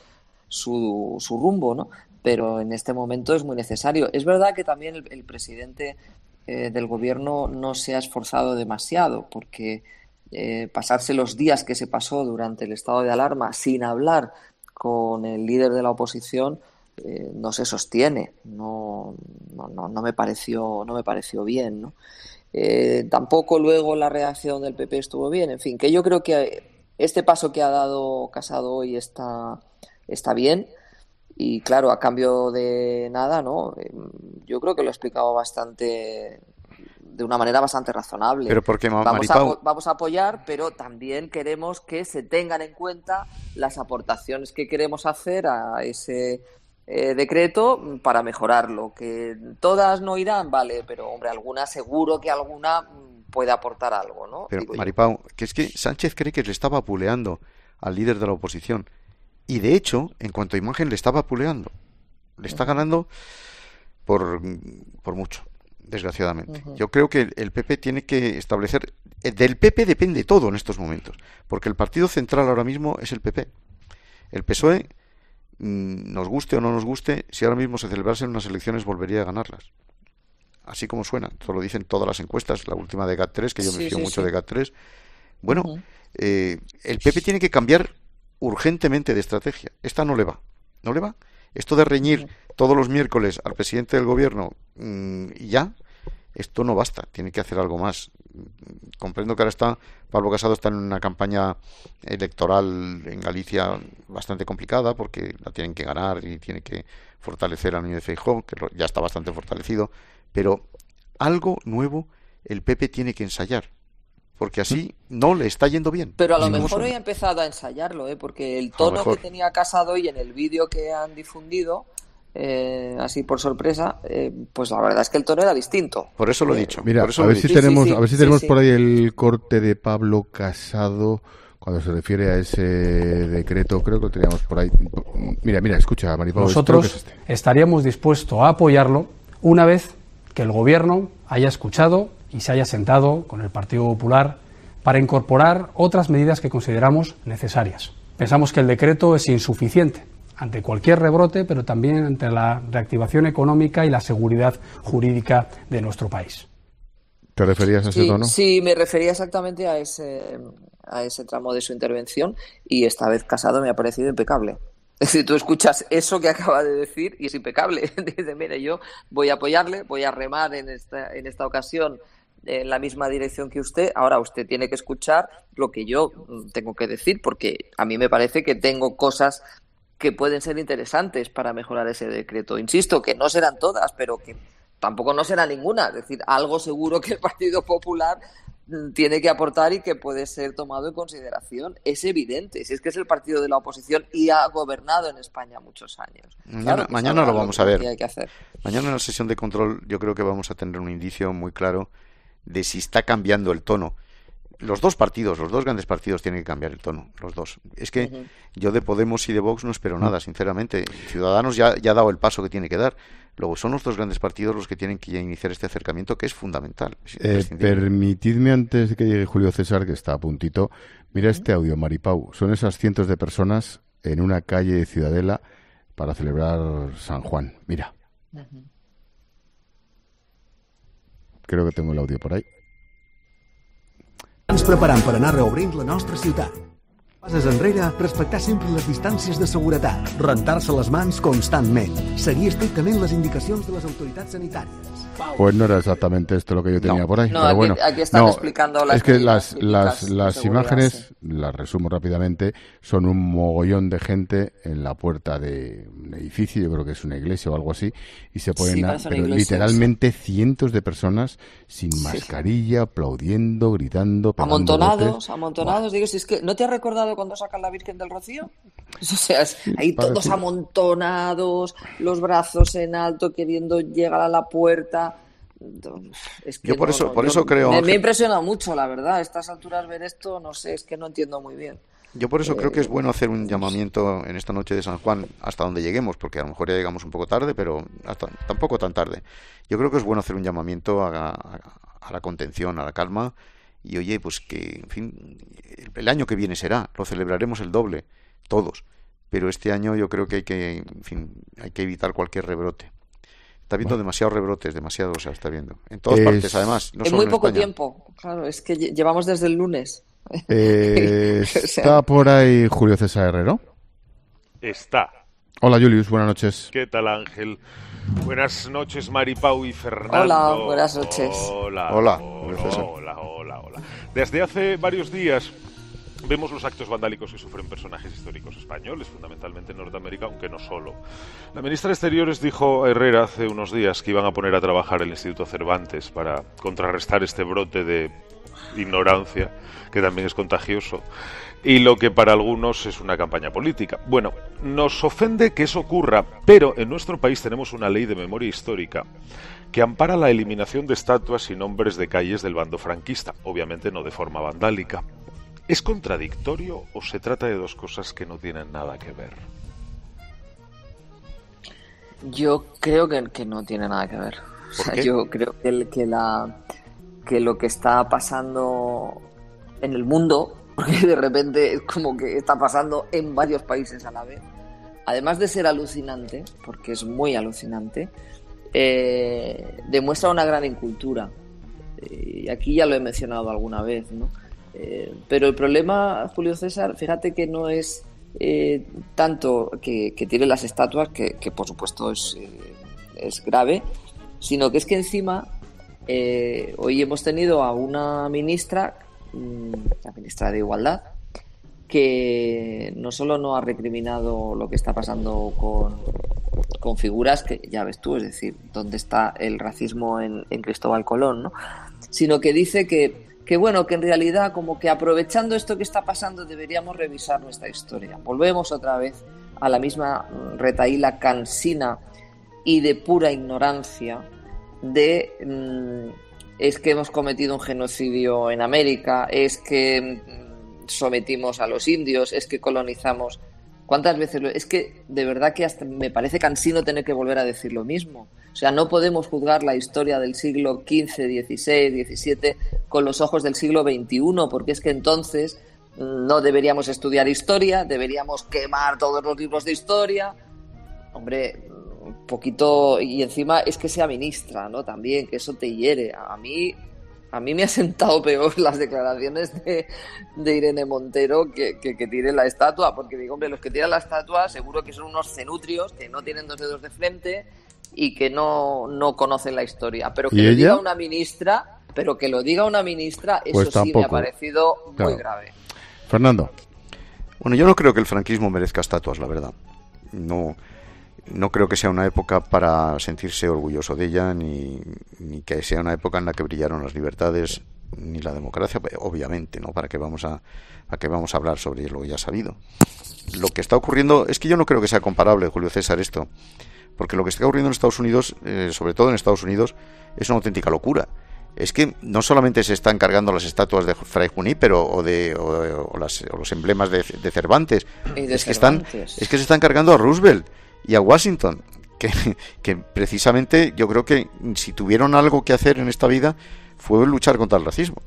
su, su rumbo, ¿no? Pero en este momento es muy necesario. Es verdad que también el, el presidente eh, del gobierno no se ha esforzado demasiado, porque eh, pasarse los días que se pasó durante el estado de alarma sin hablar con el líder de la oposición eh, no se sostiene. No, no, no, no me pareció, no me pareció bien, ¿no? Eh, tampoco luego la reacción del P P estuvo bien. En fin, que yo creo que este paso que ha dado Casado hoy está, está bien. Y claro, a cambio de nada, ¿no? Yo creo que lo he explicado bastante, de una manera bastante razonable. Pero porque, vamos, Maripau... a, vamos a apoyar, pero también queremos que se tengan en cuenta las aportaciones que queremos hacer a ese eh, decreto para mejorarlo. Que todas no irán, vale, pero hombre, alguna seguro que alguna puede aportar algo, ¿no? Pero, Digo Maripau, yo. que es que Sánchez cree que le estaba apuleando al líder de la oposición. Y de hecho, en cuanto a imagen, le estaba apuleando. Le está ganando por, por mucho, desgraciadamente. Uh-huh. Yo creo que el P P tiene que establecer... Del P P depende todo en estos momentos. Porque el partido central ahora mismo es el P P. El P S O E, nos guste o no nos guste, si ahora mismo se celebrasen unas elecciones, volvería a ganarlas. Así como suena. Eso lo dicen todas las encuestas. La última de G A T tres, que yo me sí, fío sí, mucho sí. de G A T tres. Bueno, uh-huh. eh, el P P tiene que cambiar urgentemente de estrategia. Esta no le va, no le va. Esto de reñir todos los miércoles al presidente del gobierno mmm, y ya, esto no basta, tiene que hacer algo más. Comprendo que ahora está, Pablo Casado está en una campaña electoral en Galicia bastante complicada porque la tienen que ganar y tiene que fortalecer a Núñez Feijóo, que ya está bastante fortalecido, pero algo nuevo el P P tiene que ensayar, porque así no le está yendo bien. Pero a lo mejor hoy ha empezado a ensayarlo, ¿eh? Porque el tono que tenía Casado hoy en el vídeo que han difundido, eh, así por sorpresa, eh, pues la verdad es que el tono era distinto. Por eso lo he dicho. Mira, por eso a ver si sí, tenemos, sí, sí, a ver si sí, tenemos sí. por ahí el corte de Pablo Casado cuando se refiere a ese decreto. Creo que lo teníamos por ahí. Mira, mira, escucha, Maripau. Nosotros es este. estaríamos dispuestos a apoyarlo una vez que el Gobierno haya escuchado y se haya sentado con el Partido Popular para incorporar otras medidas que consideramos necesarias. Pensamos que el decreto es insuficiente ante cualquier rebrote, pero también ante la reactivación económica y la seguridad jurídica de nuestro país. ¿Te referías a ese Sí, tono? sí, me refería exactamente a ese, a ese tramo de su intervención y esta vez Casado me ha parecido impecable. Es decir, tú escuchas eso que acaba de decir y es impecable. Dice, mire, yo voy a apoyarle, voy a remar en esta, en esta ocasión en la misma dirección que usted. Ahora usted tiene que escuchar lo que yo tengo que decir, porque a mí me parece que tengo cosas que pueden ser interesantes para mejorar ese decreto. Insisto, que no serán todas, pero que tampoco no será ninguna. Es decir, algo seguro que el Partido Popular tiene que aportar y que puede ser tomado en consideración. Es evidente, si es que es el partido de la oposición y ha gobernado en España muchos años. Mañana, Claro, pues mañana lo vamos a ver. Que hay que hacer. Mañana en la sesión de control yo creo que vamos a tener un indicio muy claro de si está cambiando el tono. Los dos partidos, los dos grandes partidos tienen que cambiar el tono, los dos. Es que uh-huh. yo de Podemos y de Vox no espero nada, sinceramente. Ciudadanos ya, ya ha dado el paso que tiene que dar. Luego son los dos grandes partidos los que tienen que iniciar este acercamiento, que es fundamental. Es eh, permitidme, antes de que llegue Julio César, que está a puntito, mira este audio, Maripau. Son esas cientos de personas en una calle de Ciudadela para celebrar San Juan. Mira. Uh-huh. Creo que tengo el audio por ahí. Ens preparant per anar reobrint la nostra ciutat. Passes enrere, respectar sempre les distàncies de seguretat, rentar-se les mans constantment, seguir estrictament les indicacions de les autoritats sanitàries. Pues no era exactamente esto lo que yo tenía no. por ahí, no, pero aquí, bueno. Aquí están no, explicando las es que las, las, de las imágenes, sí. las resumo rápidamente, son un mogollón de gente en la puerta de un edificio, yo creo que es una iglesia o algo así, y se ponen sí, a, pero literalmente cientos de personas sin sí. mascarilla, aplaudiendo, gritando, pegando amontonados, botes. amontonados, digo, si es que ¿no te has recordado cuando sacan la Virgen del Rocío? O sea, ahí todos parece... amontonados, los brazos en alto, queriendo llegar a la puerta. Es que yo por no, eso, no, por yo, eso creo. Me, me ha impresionado mucho, la verdad. A estas alturas ver esto, no sé, es que no entiendo muy bien. Yo por eso eh, creo que es bueno hacer un llamamiento en esta noche de San Juan hasta donde lleguemos, porque a lo mejor ya llegamos un poco tarde, pero hasta, tampoco tan tarde. Yo creo que es bueno hacer un llamamiento a, a, a la contención, a la calma. Y oye, pues que, en fin, el, el año que viene será, lo celebraremos el doble, todos. Pero este año yo creo que hay que, en fin, hay que evitar cualquier rebrote. Está viendo bueno. demasiados rebrotes, demasiado, o sea, está viendo. En todas es... partes, además. No en solo muy en poco España. tiempo, claro, es que llevamos desde el lunes. Eh, o sea... ¿Está por ahí Julio César Herrero? Está. Hola, Julius, buenas noches. ¿Qué tal, Ángel? Buenas noches, Maripau y Fernando. Hola, buenas noches. Hola, hola, hola, hola, hola, hola. Desde hace varios días vemos los actos vandálicos que sufren personajes históricos españoles, fundamentalmente en Norteamérica, aunque no solo. La ministra de Exteriores dijo a Herrera hace unos días que iban a poner a trabajar el Instituto Cervantes para contrarrestar este brote de ignorancia, que también es contagioso, y lo que para algunos es una campaña política. Bueno, nos ofende que eso ocurra, pero en nuestro país tenemos una ley de memoria histórica que ampara la eliminación de estatuas y nombres de calles del bando franquista, obviamente no de forma vandálica. ¿Es contradictorio o se trata de dos cosas que no tienen nada que ver? Yo creo que, que no tiene nada que ver. O sea, yo creo que, el, que, la, que lo que está pasando en el mundo, porque de repente es como que está pasando en varios países a la vez, además de ser alucinante, porque es muy alucinante, eh, demuestra una gran incultura. Y aquí ya lo he mencionado alguna vez, ¿no? Eh, pero el problema, Julio César, fíjate que no es eh, tanto que, que tire las estatuas, que, que por supuesto es, eh, es grave, sino que es que encima eh, hoy hemos tenido a una ministra, mmm, la ministra de Igualdad, que no solo no ha recriminado lo que está pasando con, con figuras que ya ves tú, es decir, dónde está el racismo en, en Cristóbal Colón, ¿no? Sino que dice que, que bueno, que en realidad como que aprovechando esto que está pasando deberíamos revisar nuestra historia. Volvemos otra vez a la misma retahíla cansina y de pura ignorancia de mmm, es que hemos cometido un genocidio en América, es que mmm, sometimos a los indios, es que colonizamos. ¿Cuántas veces lo... Es que de verdad que hasta me parece cansino tener que volver a decir lo mismo. O sea, no podemos juzgar la historia del siglo quince, dieciséis, diecisiete con los ojos del siglo veintiuno, porque es que entonces no deberíamos estudiar historia, deberíamos quemar todos los libros de historia. Hombre, un poquito... Y encima es que sea ministra, ¿no? También, que eso te hiere. A mí... A mí me ha sentado peor las declaraciones de, de Irene Montero que, que, que tire la estatua, porque digo, hombre, los que tiran la estatua seguro que son unos cenutrios que no tienen dos dedos de frente y que no, no conocen la historia. Pero que lo diga una ministra, pero que lo diga una ministra, eso pues sí me ha parecido claro. muy grave. Fernando. Bueno, yo no creo que el franquismo merezca estatuas, la verdad. No... No creo que sea una época para sentirse orgulloso de ella, ni, ni que sea una época en la que brillaron las libertades ni la democracia, obviamente, ¿no? ¿Para qué vamos a, a qué vamos a hablar sobre lo ya sabido? Lo que está ocurriendo es que yo no creo que sea comparable, Julio César, esto, porque lo que está ocurriendo en Estados Unidos, eh, sobre todo en Estados Unidos, es una auténtica locura. Es que no solamente se están cargando las estatuas de Fray Junípero o de o, o, las, o los emblemas de, de Cervantes, y de es que Cervantes. están, es que se están cargando a Roosevelt y a Washington, que, que precisamente yo creo que si tuvieron algo que hacer en esta vida fue luchar contra el racismo.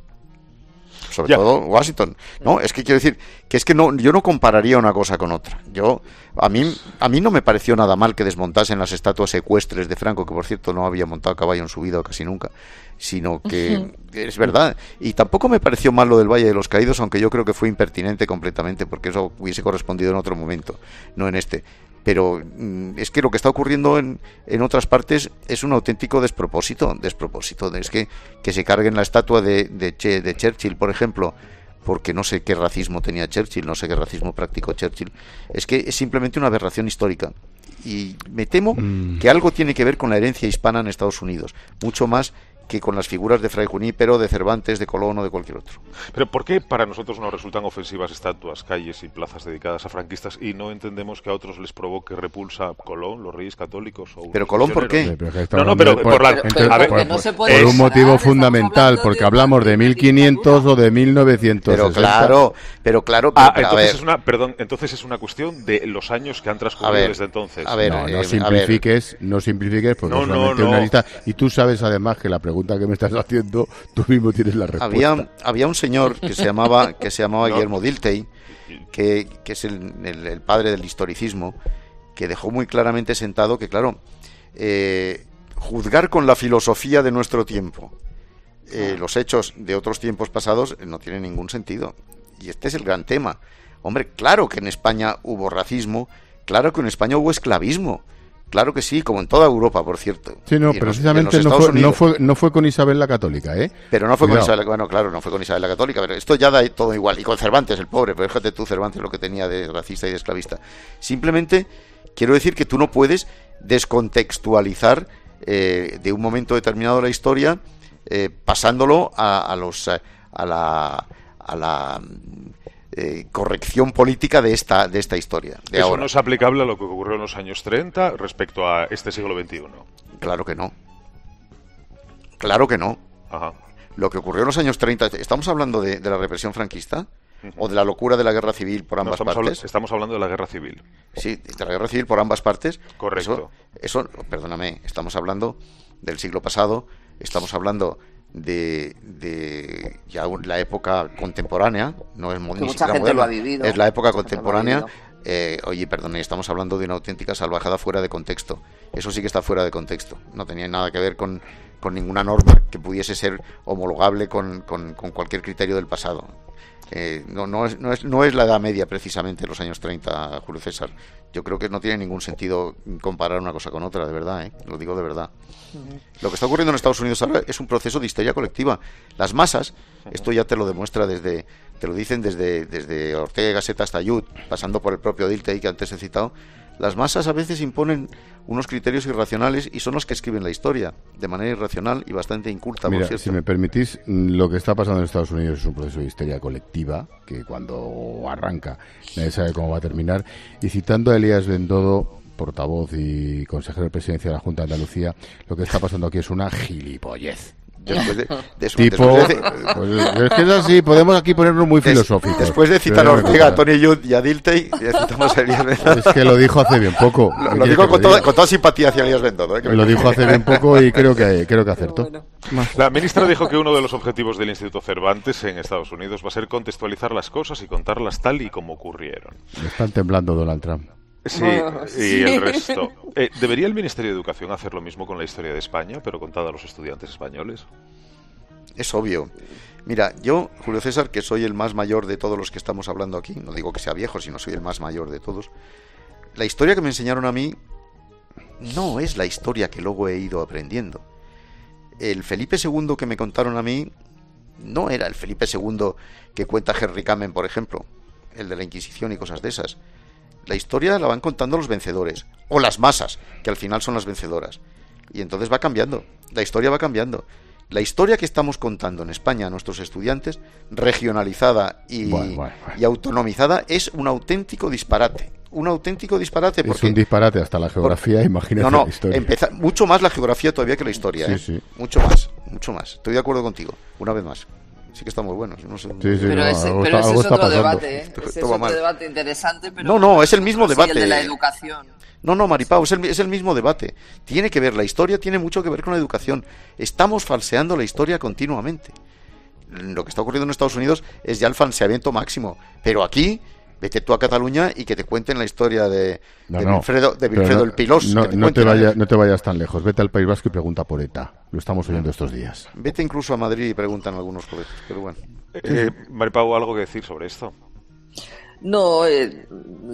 Sobre ya. todo Washington. No, es que quiero decir que es que no, yo no compararía una cosa con otra. Yo a mí a mí no me pareció nada mal que desmontasen las estatuas ecuestres de Franco, que por cierto no había montado caballo en su vida casi nunca, sino que uh-huh. es verdad. Y tampoco me pareció mal lo del Valle de los Caídos, aunque yo creo que fue impertinente completamente, porque eso hubiese correspondido en otro momento, no en este. Pero mm, es que lo que está ocurriendo en, en otras partes es un auténtico despropósito, despropósito. Es que, que se carguen la estatua de, de, Che, de Churchill, por ejemplo, porque no sé qué racismo tenía Churchill, no sé qué racismo practicó Churchill. Es que es simplemente una aberración histórica. Y me temo mm. que algo tiene que ver con la herencia hispana en Estados Unidos, mucho más que con las figuras de Fray Junípero, de Cervantes, de Colón o de cualquier otro. Pero ¿por qué para nosotros nos resultan ofensivas estatuas, calles y plazas dedicadas a franquistas y no entendemos que a otros les provoque repulsa Colón, los reyes católicos? O ¿Pero Colón por qué? No, no, pero por, la, pero, a ver, por, no se puede por un motivo fundamental, porque hablamos de mil quinientos o de mil novecientos. Pero claro, pero claro. Pero, ah, pero, entonces a ver. es una, perdón, entonces es una cuestión de los años que han transcurrido ver, desde entonces. A ver, no, no eh, simplifiques, no simplifiques, porque no, solamente no, no. una lista. Y tú sabes además que la pregunta que me estás haciendo tú mismo tienes la respuesta. Había, había un señor que se llamaba que se llamaba no. Guillermo Dilthey, que, que es el, el, el padre del historicismo, que dejó muy claramente sentado que, claro, eh, juzgar con la filosofía de nuestro tiempo eh, los hechos de otros tiempos pasados no tiene ningún sentido. Y este es el gran tema. Hombre, claro que en España hubo racismo, claro que en España hubo esclavismo. Claro que sí, como en toda Europa, por cierto. Sí, no, precisamente no fue, no, fue, no fue con Isabel la Católica, ¿eh? Pero no fue Cuidado. con Isabel, bueno, claro, no fue con Isabel la Católica, pero esto ya da todo igual. Y con Cervantes, el pobre, pero fíjate tú, Cervantes, lo que tenía de racista y de esclavista. Simplemente quiero decir que tú no puedes descontextualizar eh, de un momento determinado de la historia eh, pasándolo a, a los a, a la a la Eh, corrección política de esta de esta historia de ¿Eso ahora. no es aplicable a lo que ocurrió en los años treinta respecto a este siglo veintiuno? Claro que no. Claro que no. Ajá. Lo que ocurrió en los años treinta, ¿estamos hablando de, de la represión franquista? Uh-huh. ¿O de la locura de la guerra civil por ambas no, estamos partes? Habla- estamos hablando de la guerra civil. Sí, de la guerra civil por ambas partes. Correcto. Eso, eso perdóname, estamos hablando del siglo pasado, estamos hablando de, de ya la época contemporánea, no es que ni mucha siquiera gente moderna, lo ha vivido, es la época mucha contemporánea. Eh, oye, perdón, estamos hablando de una auténtica salvajada fuera de contexto. Eso sí que está fuera de contexto. No tenía nada que ver con, con ninguna norma que pudiese ser homologable con, con, con cualquier criterio del pasado. Eh, no, no, es, no, es, no es la Edad Media precisamente los años treinta, Julio César. Yo creo que no tiene ningún sentido comparar una cosa con otra, de verdad, ¿eh? Lo digo de verdad. Uh-huh. Lo que está ocurriendo en Estados Unidos ahora es un proceso de histeria colectiva. Las masas, esto ya te lo demuestra desde, te lo dicen desde, desde Ortega y Gasset hasta Ayud, pasando por el propio Dilthey que antes he citado. Las masas a veces imponen unos criterios irracionales y son los que escriben la historia, de manera irracional y bastante inculta, Mira, por cierto. si me permitís, lo que está pasando en Estados Unidos es un proceso de histeria colectiva, que cuando arranca nadie sabe cómo va a terminar. Y citando a Elías Bendodo, portavoz y consejero de presidencia de la Junta de Andalucía, lo que está pasando aquí es una gilipollez. Después de, de su, tipo, después de, pues es que es así, podemos aquí ponernos muy des, filosóficos. Después de citar a Ortega, a Tony Judd y a Dilthey, ya citamos a Elías Bendodo. Es que lo dijo hace bien poco. Lo, lo digo con, lo toda, con toda simpatía hacia Elías Bendodo. ¿eh? Lo dijo hace bien poco y creo que, creo que acertó. Bueno. La ministra dijo que uno de los objetivos del Instituto Cervantes en Estados Unidos va a ser contextualizar las cosas y contarlas tal y como ocurrieron. Me están temblando Donald Trump. Sí, y el resto. Eh, ¿Debería el Ministerio de Educación hacer lo mismo con la historia de España, pero contada a los estudiantes españoles? Es obvio. Mira, yo, Julio César, que soy el más mayor de todos los que estamos hablando aquí, no digo que sea viejo, sino soy el más mayor de todos, la historia que me enseñaron a mí no es la historia que luego he ido aprendiendo. El Felipe segundo que me contaron a mí no era el Felipe segundo que cuenta Henry Kamen, por ejemplo, el de la Inquisición y cosas de esas. La historia la van contando los vencedores, o las masas, que al final son las vencedoras. Y entonces va cambiando, la historia va cambiando. La historia que estamos contando en España a nuestros estudiantes, regionalizada y, bueno, bueno, bueno. y autonomizada, es un auténtico disparate. Un auténtico disparate. Porque, es un disparate hasta la geografía, porque, imagínate no, no, la historia. Empeza, mucho más la geografía todavía que la historia. Sí, ¿eh? sí. Mucho más, mucho más. Estoy de acuerdo contigo, una vez más. Sí que estamos buenos. No sé, sí, sí, pero no, ese, algo pero está, ese algo es otro está debate, ¿eh? Esto, ese esto es otro mal. debate interesante, pero no, no, es el mismo debate. El de la educación. No, no, Maripau, es el, es el mismo debate. Tiene que ver, la historia tiene mucho que ver con la educación. Estamos falseando la historia continuamente. Lo que está ocurriendo en Estados Unidos es ya el falseamiento máximo. Pero aquí, vete tú a Cataluña y que te cuenten la historia de, no, de no, Wilfredo, de Wilfredo no, el Pilós. No, te, no, te vaya, no te vayas tan lejos. Vete al País Vasco y pregunta por ETA. Lo estamos oyendo estos días. Vete incluso a Madrid y preguntan algunos colegios. Pero bueno. Eh, Maripau, ¿algo que decir sobre esto? No, eh,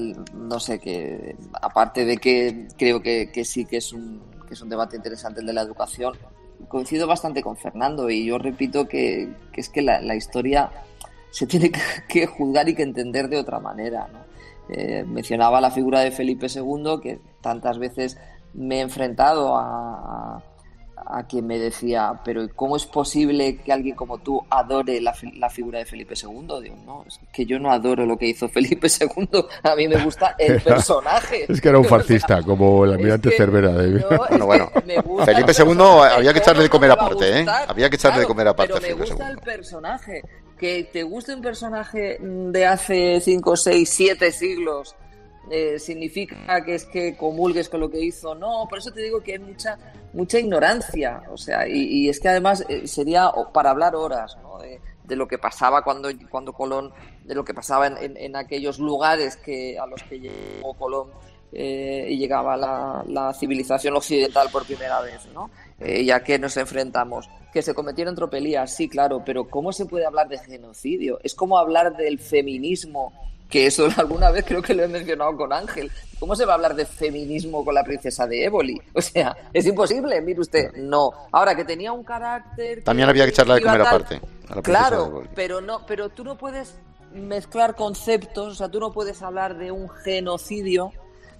no sé, que aparte de que creo que, que sí que es, un, que es un debate interesante el de la educación, coincido bastante con Fernando y yo repito que, que es que la, la historia se tiene que, que juzgar y que entender de otra manera, ¿no? Eh, mencionaba la figura de Felipe segundo, que tantas veces me he enfrentado a... a a quien me decía, pero ¿cómo es posible que alguien como tú adore la, la figura de Felipe segundo? Digo, no, es que yo no adoro lo que hizo Felipe segundo, a mí me gusta el personaje. Es que era un fascista, o sea, como el almirante es que, Cervera. De... No, bueno, bueno, Felipe segundo había que echarle de comer aparte, ¿eh? Había que echarle claro, de comer aparte pero a Felipe me gusta segundo. El personaje, que te guste un personaje de hace cinco, seis, siete siglos, Eh, significa que es que comulgues con lo que hizo. No, por eso te digo que hay mucha mucha ignorancia, o sea, y, y es que además eh, sería para hablar horas, ¿no? de, de lo que pasaba cuando cuando Colón, de lo que pasaba en, en, en aquellos lugares que a los que llegó Colón eh, y llegaba la, la civilización occidental por primera vez, ¿no? Eh, ya que nos enfrentamos, que se cometieron tropelías, sí, claro, pero ¿cómo se puede hablar de genocidio? Es como hablar del feminismo, que eso alguna vez creo que lo he mencionado con Ángel. ¿Cómo se va a hablar de feminismo con la princesa de Éboli? O sea, es imposible, mire usted, no. Ahora, que tenía un carácter... También que había que echarla de comer tal, aparte. A la claro, pero no, pero tú no puedes mezclar conceptos, o sea, tú no puedes hablar de un genocidio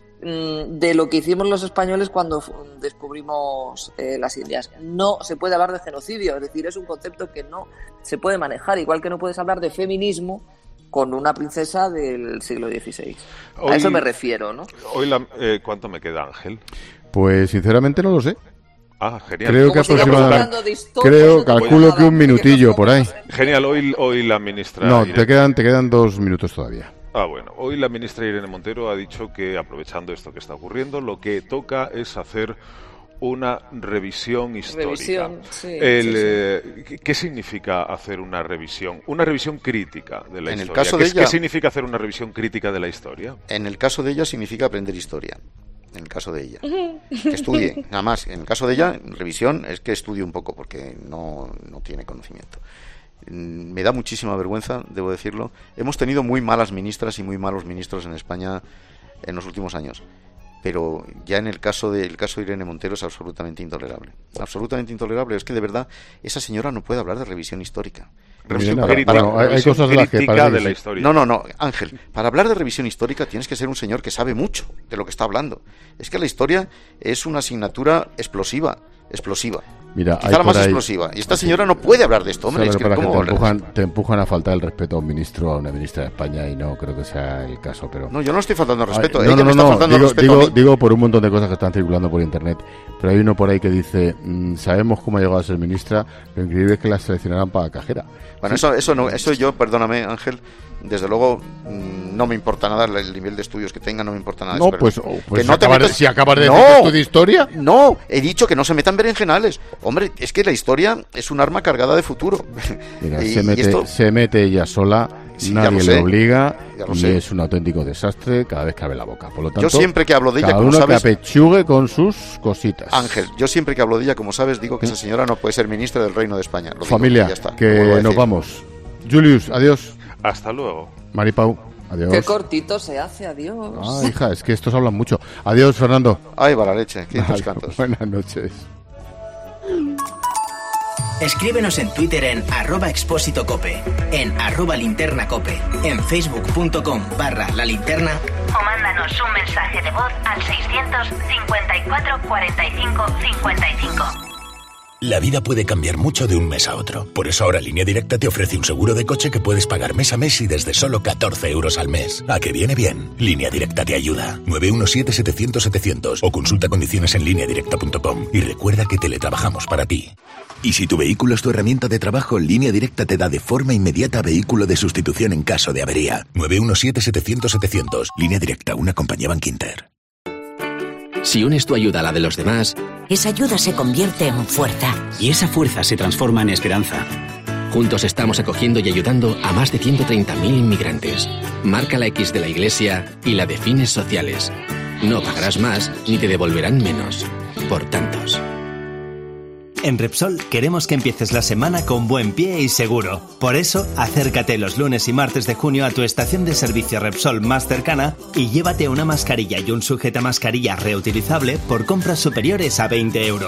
mmm, de lo que hicimos los españoles cuando descubrimos eh, las Indias. No se puede hablar de genocidio, es decir, es un concepto que no se puede manejar, igual que no puedes hablar de feminismo con una princesa del siglo dieciséis. Hoy, a eso me refiero, ¿no? Hoy la, eh, ¿cuánto me queda, Ángel? Pues sinceramente no lo sé. Ah, genial. Creo que aproximadamente, creo, calculo que un minutillo por ahí. Genial, hoy, hoy la ministra... No, Irene... te quedan, te quedan dos minutos todavía. Ah, bueno, hoy la ministra Irene Montero ha dicho que, aprovechando esto que está ocurriendo, lo que toca es hacer una revisión histórica. Revisión, sí, el, sí, sí. Eh, ¿Qué significa hacer una revisión? Una revisión crítica de la en historia. El caso ¿Qué, de ella, ¿Qué significa hacer una revisión crítica de la historia? En el caso de ella significa aprender historia. en el caso de ella. Que estudie. Nada más, en el caso de ella, revisión es que estudie un poco, porque no, no tiene conocimiento. Me da muchísima vergüenza, debo decirlo. Hemos tenido muy malas ministras y muy malos ministros en España en los últimos años. Pero ya en el caso de el caso de Irene Montero es absolutamente intolerable. Absolutamente intolerable. Es que de verdad esa señora no puede hablar de revisión histórica. Revisión Mira, para, para, para, hay, hay cosas de las que crítica de la historia. No, no, no, Ángel. Para hablar de revisión histórica tienes que ser un señor que sabe mucho de lo que está hablando. Es que la historia es una asignatura explosiva, explosiva. Mira, quizá la más ahí, explosiva. Y esta señora no puede hablar de esto, hombre. Es que, para ¿cómo que te, empujan, te empujan a faltar el respeto a un ministro, a una ministra de España, y no creo que sea el caso. Pero no, yo no estoy faltando al respeto. Ay, Ella no, no, me está no, faltando digo, al respeto digo, a mí. digo por un montón de cosas que están circulando por internet. Pero hay uno por ahí que dice: mmm, sabemos cómo ha llegado a ser ministra, lo increíble es que la seleccionaran para cajera. Bueno, eso, eso no, eso yo, perdóname, Ángel, desde luego mmm, no me importa nada el nivel de estudios que tenga, no me importa nada. No, eso, pues, oh, pues que no si, te acabas metas... de, si acabas de no, decir que estudia historia. No, he dicho que no se metan berenjenales. Hombre, es que la historia es un arma cargada de futuro. Mira, y, se, mete, y esto... se mete ella sola, sí, nadie le obliga, y sé. es un auténtico desastre cada vez que abre la boca. Por lo tanto, yo siempre que hablo de ella, cada como uno sabes, que apechugue con sus cositas. Ángel, yo siempre que hablo de ella, como sabes, digo que esa señora no puede ser ministra del Reino de España. Lo Familia, digo, ya está, que nos vamos. Julius, adiós. Hasta luego. Maripau, adiós. Qué cortito se hace, adiós. Ah, hija, es que estos hablan mucho. Adiós, Fernando. Ay, va la leche, qué Vale, cantos. Buenas noches. Escríbenos en Twitter en arroba expósito cope, en arroba linterna cope, en facebook.com barra la linterna o mándanos un mensaje de voz al seiscientos cincuenta y cuatro cuarenta y cinco cincuenta y cinco. La vida puede cambiar mucho de un mes a otro. Por eso ahora Línea Directa te ofrece un seguro de coche que puedes pagar mes a mes y desde solo catorce euros al mes. ¿A que viene bien? Línea Directa te ayuda. nueve uno siete, setecientos, setecientos o consulta condiciones en línea directa punto com. Y recuerda que teletrabajamos para ti. Y si tu vehículo es tu herramienta de trabajo, Línea Directa te da de forma inmediata vehículo de sustitución en caso de avería. nueve uno siete, setecientos, setecientos. Línea Directa, una compañía Bankinter. Si unes tu ayuda a la de los demás, esa ayuda se convierte en fuerza. Y esa fuerza se transforma en esperanza. juntos estamos acogiendo y ayudando a más de ciento treinta mil inmigrantes. Marca la X de la Iglesia y la de fines sociales. No pagarás más ni te devolverán menos. Por tantos. En Repsol queremos que empieces la semana con buen pie y seguro. Por eso, acércate los lunes y martes de junio a tu estación de servicio Repsol más cercana y llévate una mascarilla y un sujetamascarilla reutilizable por compras superiores a veinte euros.